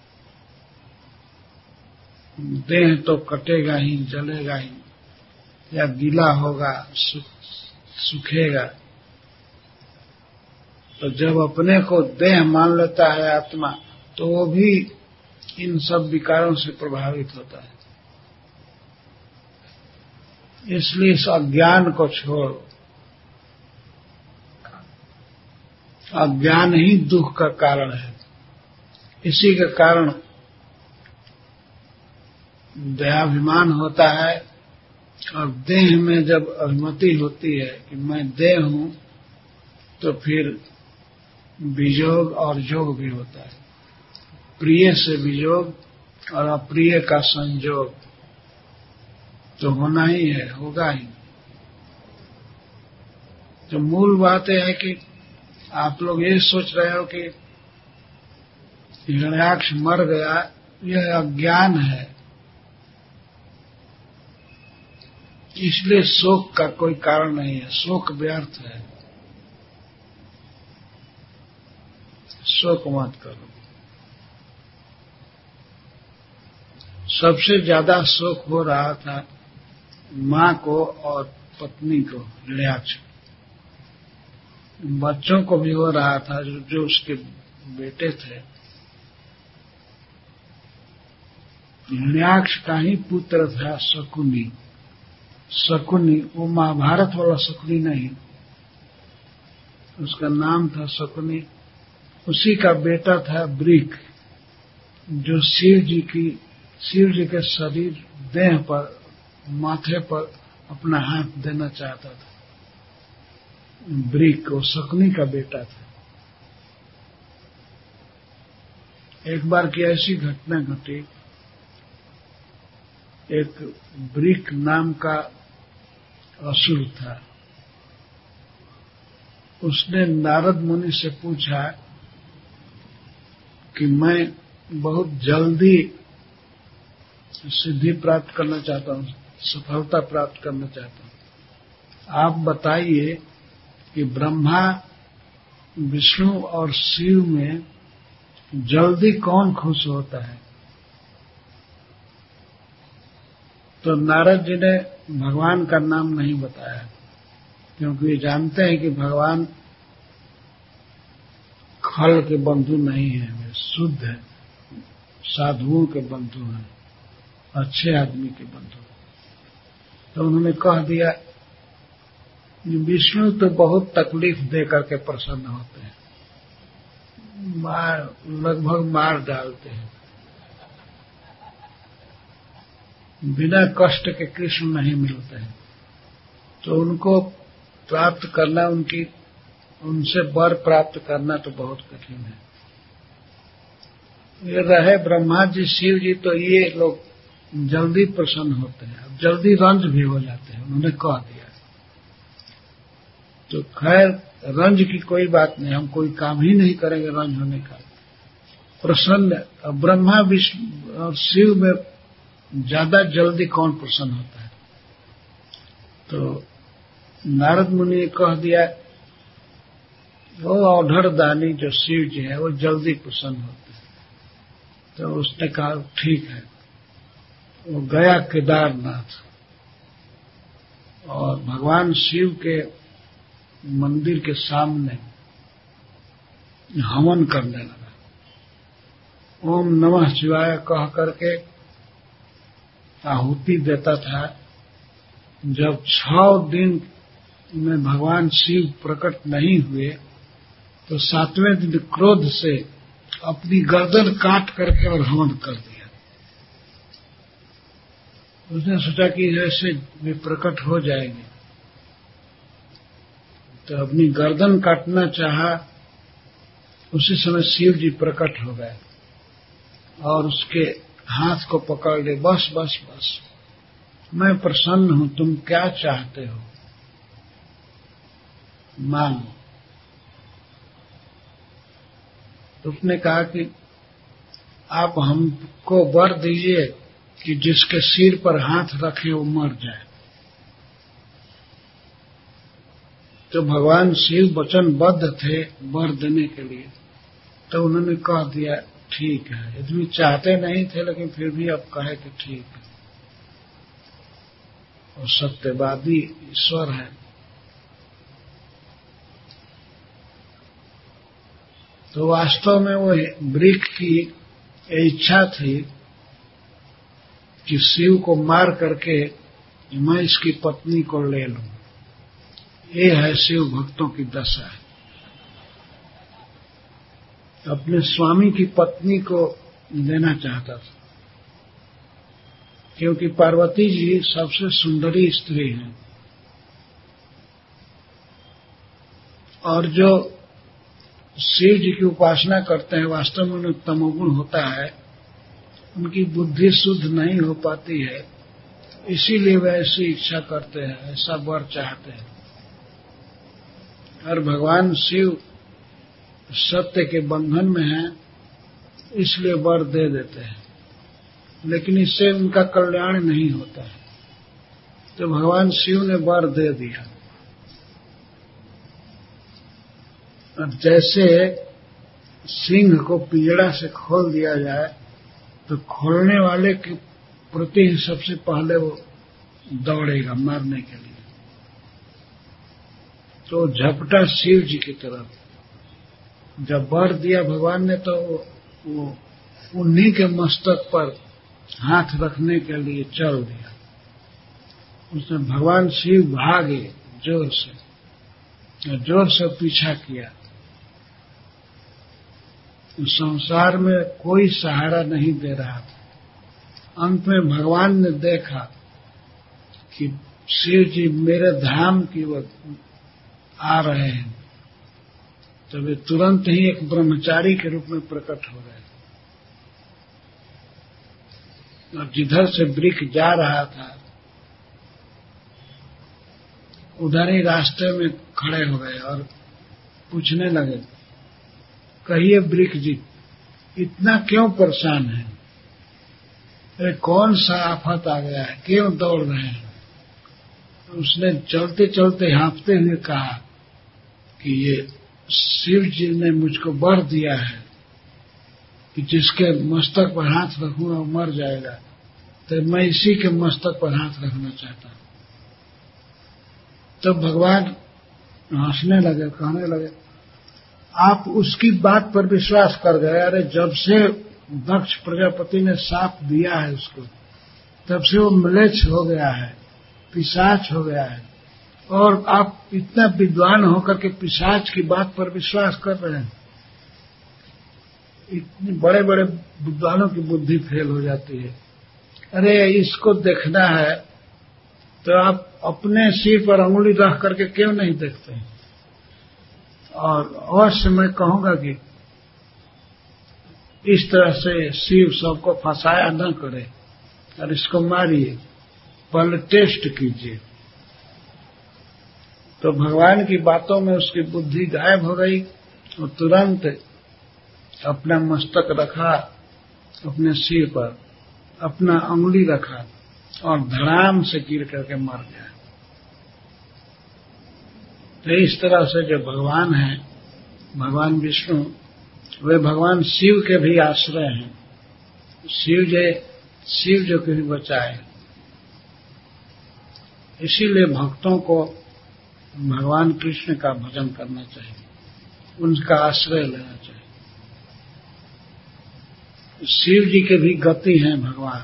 देह तो कटेगा ही, जलेगा ही, या गीला होगा, सूखेगा। तो जब अपने को देह मान लेता है आत्मा, तो वो भी इन सब विकारों से प्रभावित होता है। इसलिए इस अज्ञान को छोड़ो। अज्ञान ही दुख का कारण है। इसी के कारण देहाभिमान होता है, और देह में जब अभिमति होती है कि मैं देह हूं, तो फिर वियोग और योग भी होता है। प्रिय से वियोग और अप्रिय का संयोग तो होना ही है, होगा ही। तो मूल बात यह है कि आप लोग ये सोच रहे हो कि हिरण्याक्ष मर गया, यह अज्ञान है, इसलिए शोक का कोई कारण नहीं है। शोक व्यर्थ है, शोक मत करो। सबसे ज्यादा शोक हो रहा था मां को और पत्नी को, हिरण्याक्ष। बच्चों को भी हो रहा था, जो उसके बेटे थे। हिरण्याक्ष का ही पुत्र था शकुनी। शकुनी वो महाभारत वाला शकुनी नहीं, उसका नाम था शकुनी। उसी का बेटा था वृक, जो शिव जी के शरीर देह पर, माथे पर अपना हाथ देना चाहता था। वृक वो शकुनी का बेटा था। एक बार की ऐसी घटना घटी, एक वृक नाम का असुर था। उसने नारद मुनि से पूछा कि मैं बहुत जल्दी सिद्धि प्राप्त करना चाहता हूं, सफलता प्राप्त करना चाहता हूं। आप बताइए कि ब्रह्मा, विष्णु और शिव में जल्दी कौन खुश होता है? तो नारद जी ने भगवान का नाम नहीं बताया, क्योंकि वे जानते हैं कि भगवान खल के बंधु नहीं है, वे शुद्ध है, साधुओं के बंधु हैं, अच्छे आदमी के बंधु। तो उन्होंने कह दिया, विष्णु तो बहुत तकलीफ दे करके प्रसन्न होते हैं, लगभग मार डालते हैं, बिना कष्ट के कृष्ण नहीं मिलते हैं। तो उनको प्राप्त करना, उनसे वर प्राप्त करना तो बहुत कठिन है। ये रहे ब्रह्मा जी, शिव जी, तो ये लोग जल्दी प्रसन्न होते हैं, अब जल्दी रंज भी हो जाते हैं, उन्होंने कह दिया। तो खैर रंज की कोई बात नहीं, हम कोई काम ही नहीं करेंगे रंज होने का। प्रसन्न, अब ब्रह्मा विष्णु और शिव में ज्यादा जल्दी कौन प्रसन्न होता है? तो नारद मुनि ने कह दिया, वो औढ़र दानी जो शिव जी है वो जल्दी प्रसन्न होते हैं। तो उसने कहा ठीक है। वो गया केदारनाथ और भगवान शिव के मंदिर के सामने हवन करने लगा। ओम नमः शिवाय कह करके आहुति देता था। जब 6 दिन में भगवान शिव प्रकट नहीं हुए तो 7वें दिन क्रोध से अपनी गर्दन काट करके और हवन कर दिया। उसने सोचा कि जैसे वे प्रकट हो जाएंगे, तो अपनी गर्दन काटना चाहा। उसी समय शिव जी प्रकट हो गए और उसके हाथ को पकड़ ले, बस बस बस, मैं प्रसन्न हूं, तुम क्या चाहते हो मांगो। तो उसने कहा कि आप हमको वर दीजिए कि जिसके सिर पर हाथ रखे वो मर जाए। तो भगवान शिव वचनबद्ध थे वर देने के लिए, तो उन्होंने कह दिया ठीक है। यदि चाहते नहीं थे लेकिन फिर भी अब कहे कि ठीक है, और सत्यवादी ईश्वर है। तो वास्तव में वो वृक्ष की इच्छा थी कि शिव को मार करके मैं इसकी पत्नी को ले लूं। ये है शिव भक्तों की दशा है। अपने स्वामी की पत्नी को लेना चाहता था, क्योंकि पार्वती जी सबसे सुंदरी स्त्री हैं और जो शिव जी की उपासना करते हैं, वास्तव में उन्हें तमोगुण होता है, उनकी बुद्धि शुद्ध नहीं हो पाती है, इसीलिए वे ऐसी इच्छा करते हैं, ऐसा वर चाहते हैं। और भगवान शिव सत्य के बंधन में हैं, इसलिए वर दे देते हैं, लेकिन इससे उनका कल्याण नहीं होता है। तो भगवान शिव ने वर दे दिया। और जैसे सिंह को पिंजड़ा से खोल दिया जाए तो खोलने वाले के प्रति ही सबसे पहले वो दौड़ेगा मारने के लिए, तो झपटा शिव जी की तरफ। जब वर दिया भगवान ने तो वो उन्हीं के मस्तक पर हाथ रखने के लिए चल दिया। उसने भगवान शिव भागे जोर से पीछा किया। संसार में कोई सहारा नहीं दे रहा था। अंत में भगवान ने देखा कि शिव जी मेरे धाम की ओर आ रहे हैं, तो वे तुरंत ही एक ब्रह्मचारी के रूप में प्रकट हो गए और जिधर से वृक्ष जा रहा था उधर ही रास्ते में खड़े हो गए और पूछने लगे, कहिए वृक्ष जी, इतना क्यों परेशान है? अरे कौन सा आफत आ गया है, क्यों दौड़ रहे हैं? उसने चलते चलते हाँफते हुए कहा कि ये शिव जी ने मुझको वर दिया है कि जिसके मस्तक पर हाथ रखूंगा वो मर जाएगा, तो मैं इसी के मस्तक पर हाथ रखना चाहता हूं। तो भगवान हंसने लगे, कहने लगे, आप उसकी बात पर विश्वास कर गए। अरे जब से दक्ष प्रजापति ने साप दिया है उसको, तब से वो म्लेच्छ हो गया है, पिशाच हो गया है, और आप इतना विद्वान होकर के पिशाच की बात पर विश्वास कर रहे हैं। इतने बड़े बड़े विद्वानों की बुद्धि फेल हो जाती है। अरे इसको देखना है तो आप अपने सिर पर अंगुली रख करके क्यों नहीं देखते हैं? और अवश्य मैं कहूंगा कि इस तरह से शिव सबको फंसाया न करे और इसको मारिए, पहले टेस्ट कीजिए। तो भगवान की बातों में उसकी बुद्धि गायब हो गई और तुरंत अपना मस्तक रखा अपने सिर पर, अपना अंगुली रखा और धड़ाम से गिर करके मर गया। तो इस तरह से जो भगवान हैं, भगवान विष्णु, वे भगवान शिव के भी आश्रय हैं। शिव जो कभी बचाए, इसीलिए भक्तों को भगवान कृष्ण का भजन करना चाहिए, उनका आश्रय लेना चाहिए। शिव जी के भी गति हैं भगवान।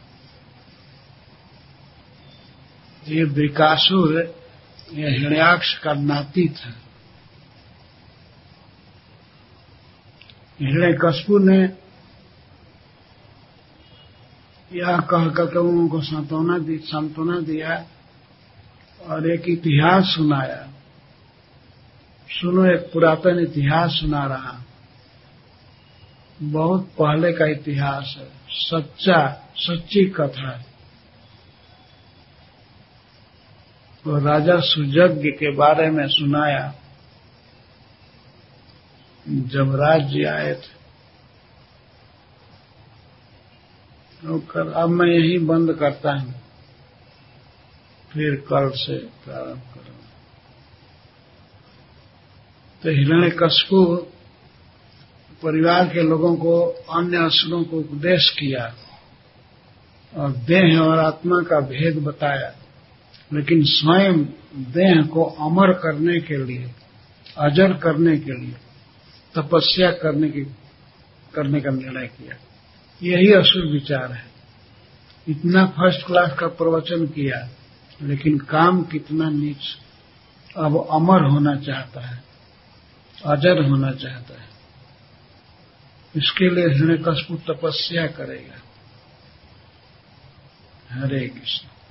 ये वृकासुर, ये हिरण्याक्ष का नाती था। हिरण्यकशिपु ने यह कहकर के उनको सांत्वना दिया और एक इतिहास सुनाया। सुनो, एक पुरातन इतिहास सुना रहा, बहुत पहले का इतिहास है, सच्ची कथा है। तो राजा सुजज्ञ के बारे में सुनाया। जब राज्य आए थे, तो अब मैं यही बंद करता हूं, फिर कल से प्रारंभ करूंगा। तो हिरण्यकशिपु परिवार के लोगों को, अन्य असुरों को उपदेश किया और देह और आत्मा का भेद बताया, लेकिन स्वयं देह को अमर करने के लिए, अजर करने के लिए तपस्या करने का निर्णय किया। यही असुर विचार है। इतना फर्स्ट क्लास का प्रवचन किया, लेकिन काम कितना नीच। अब अमर होना चाहता है, अजर होना चाहता है। इसके लिए हिरण्यकशिपु तपस्या करेगा। हरे कृष्ण।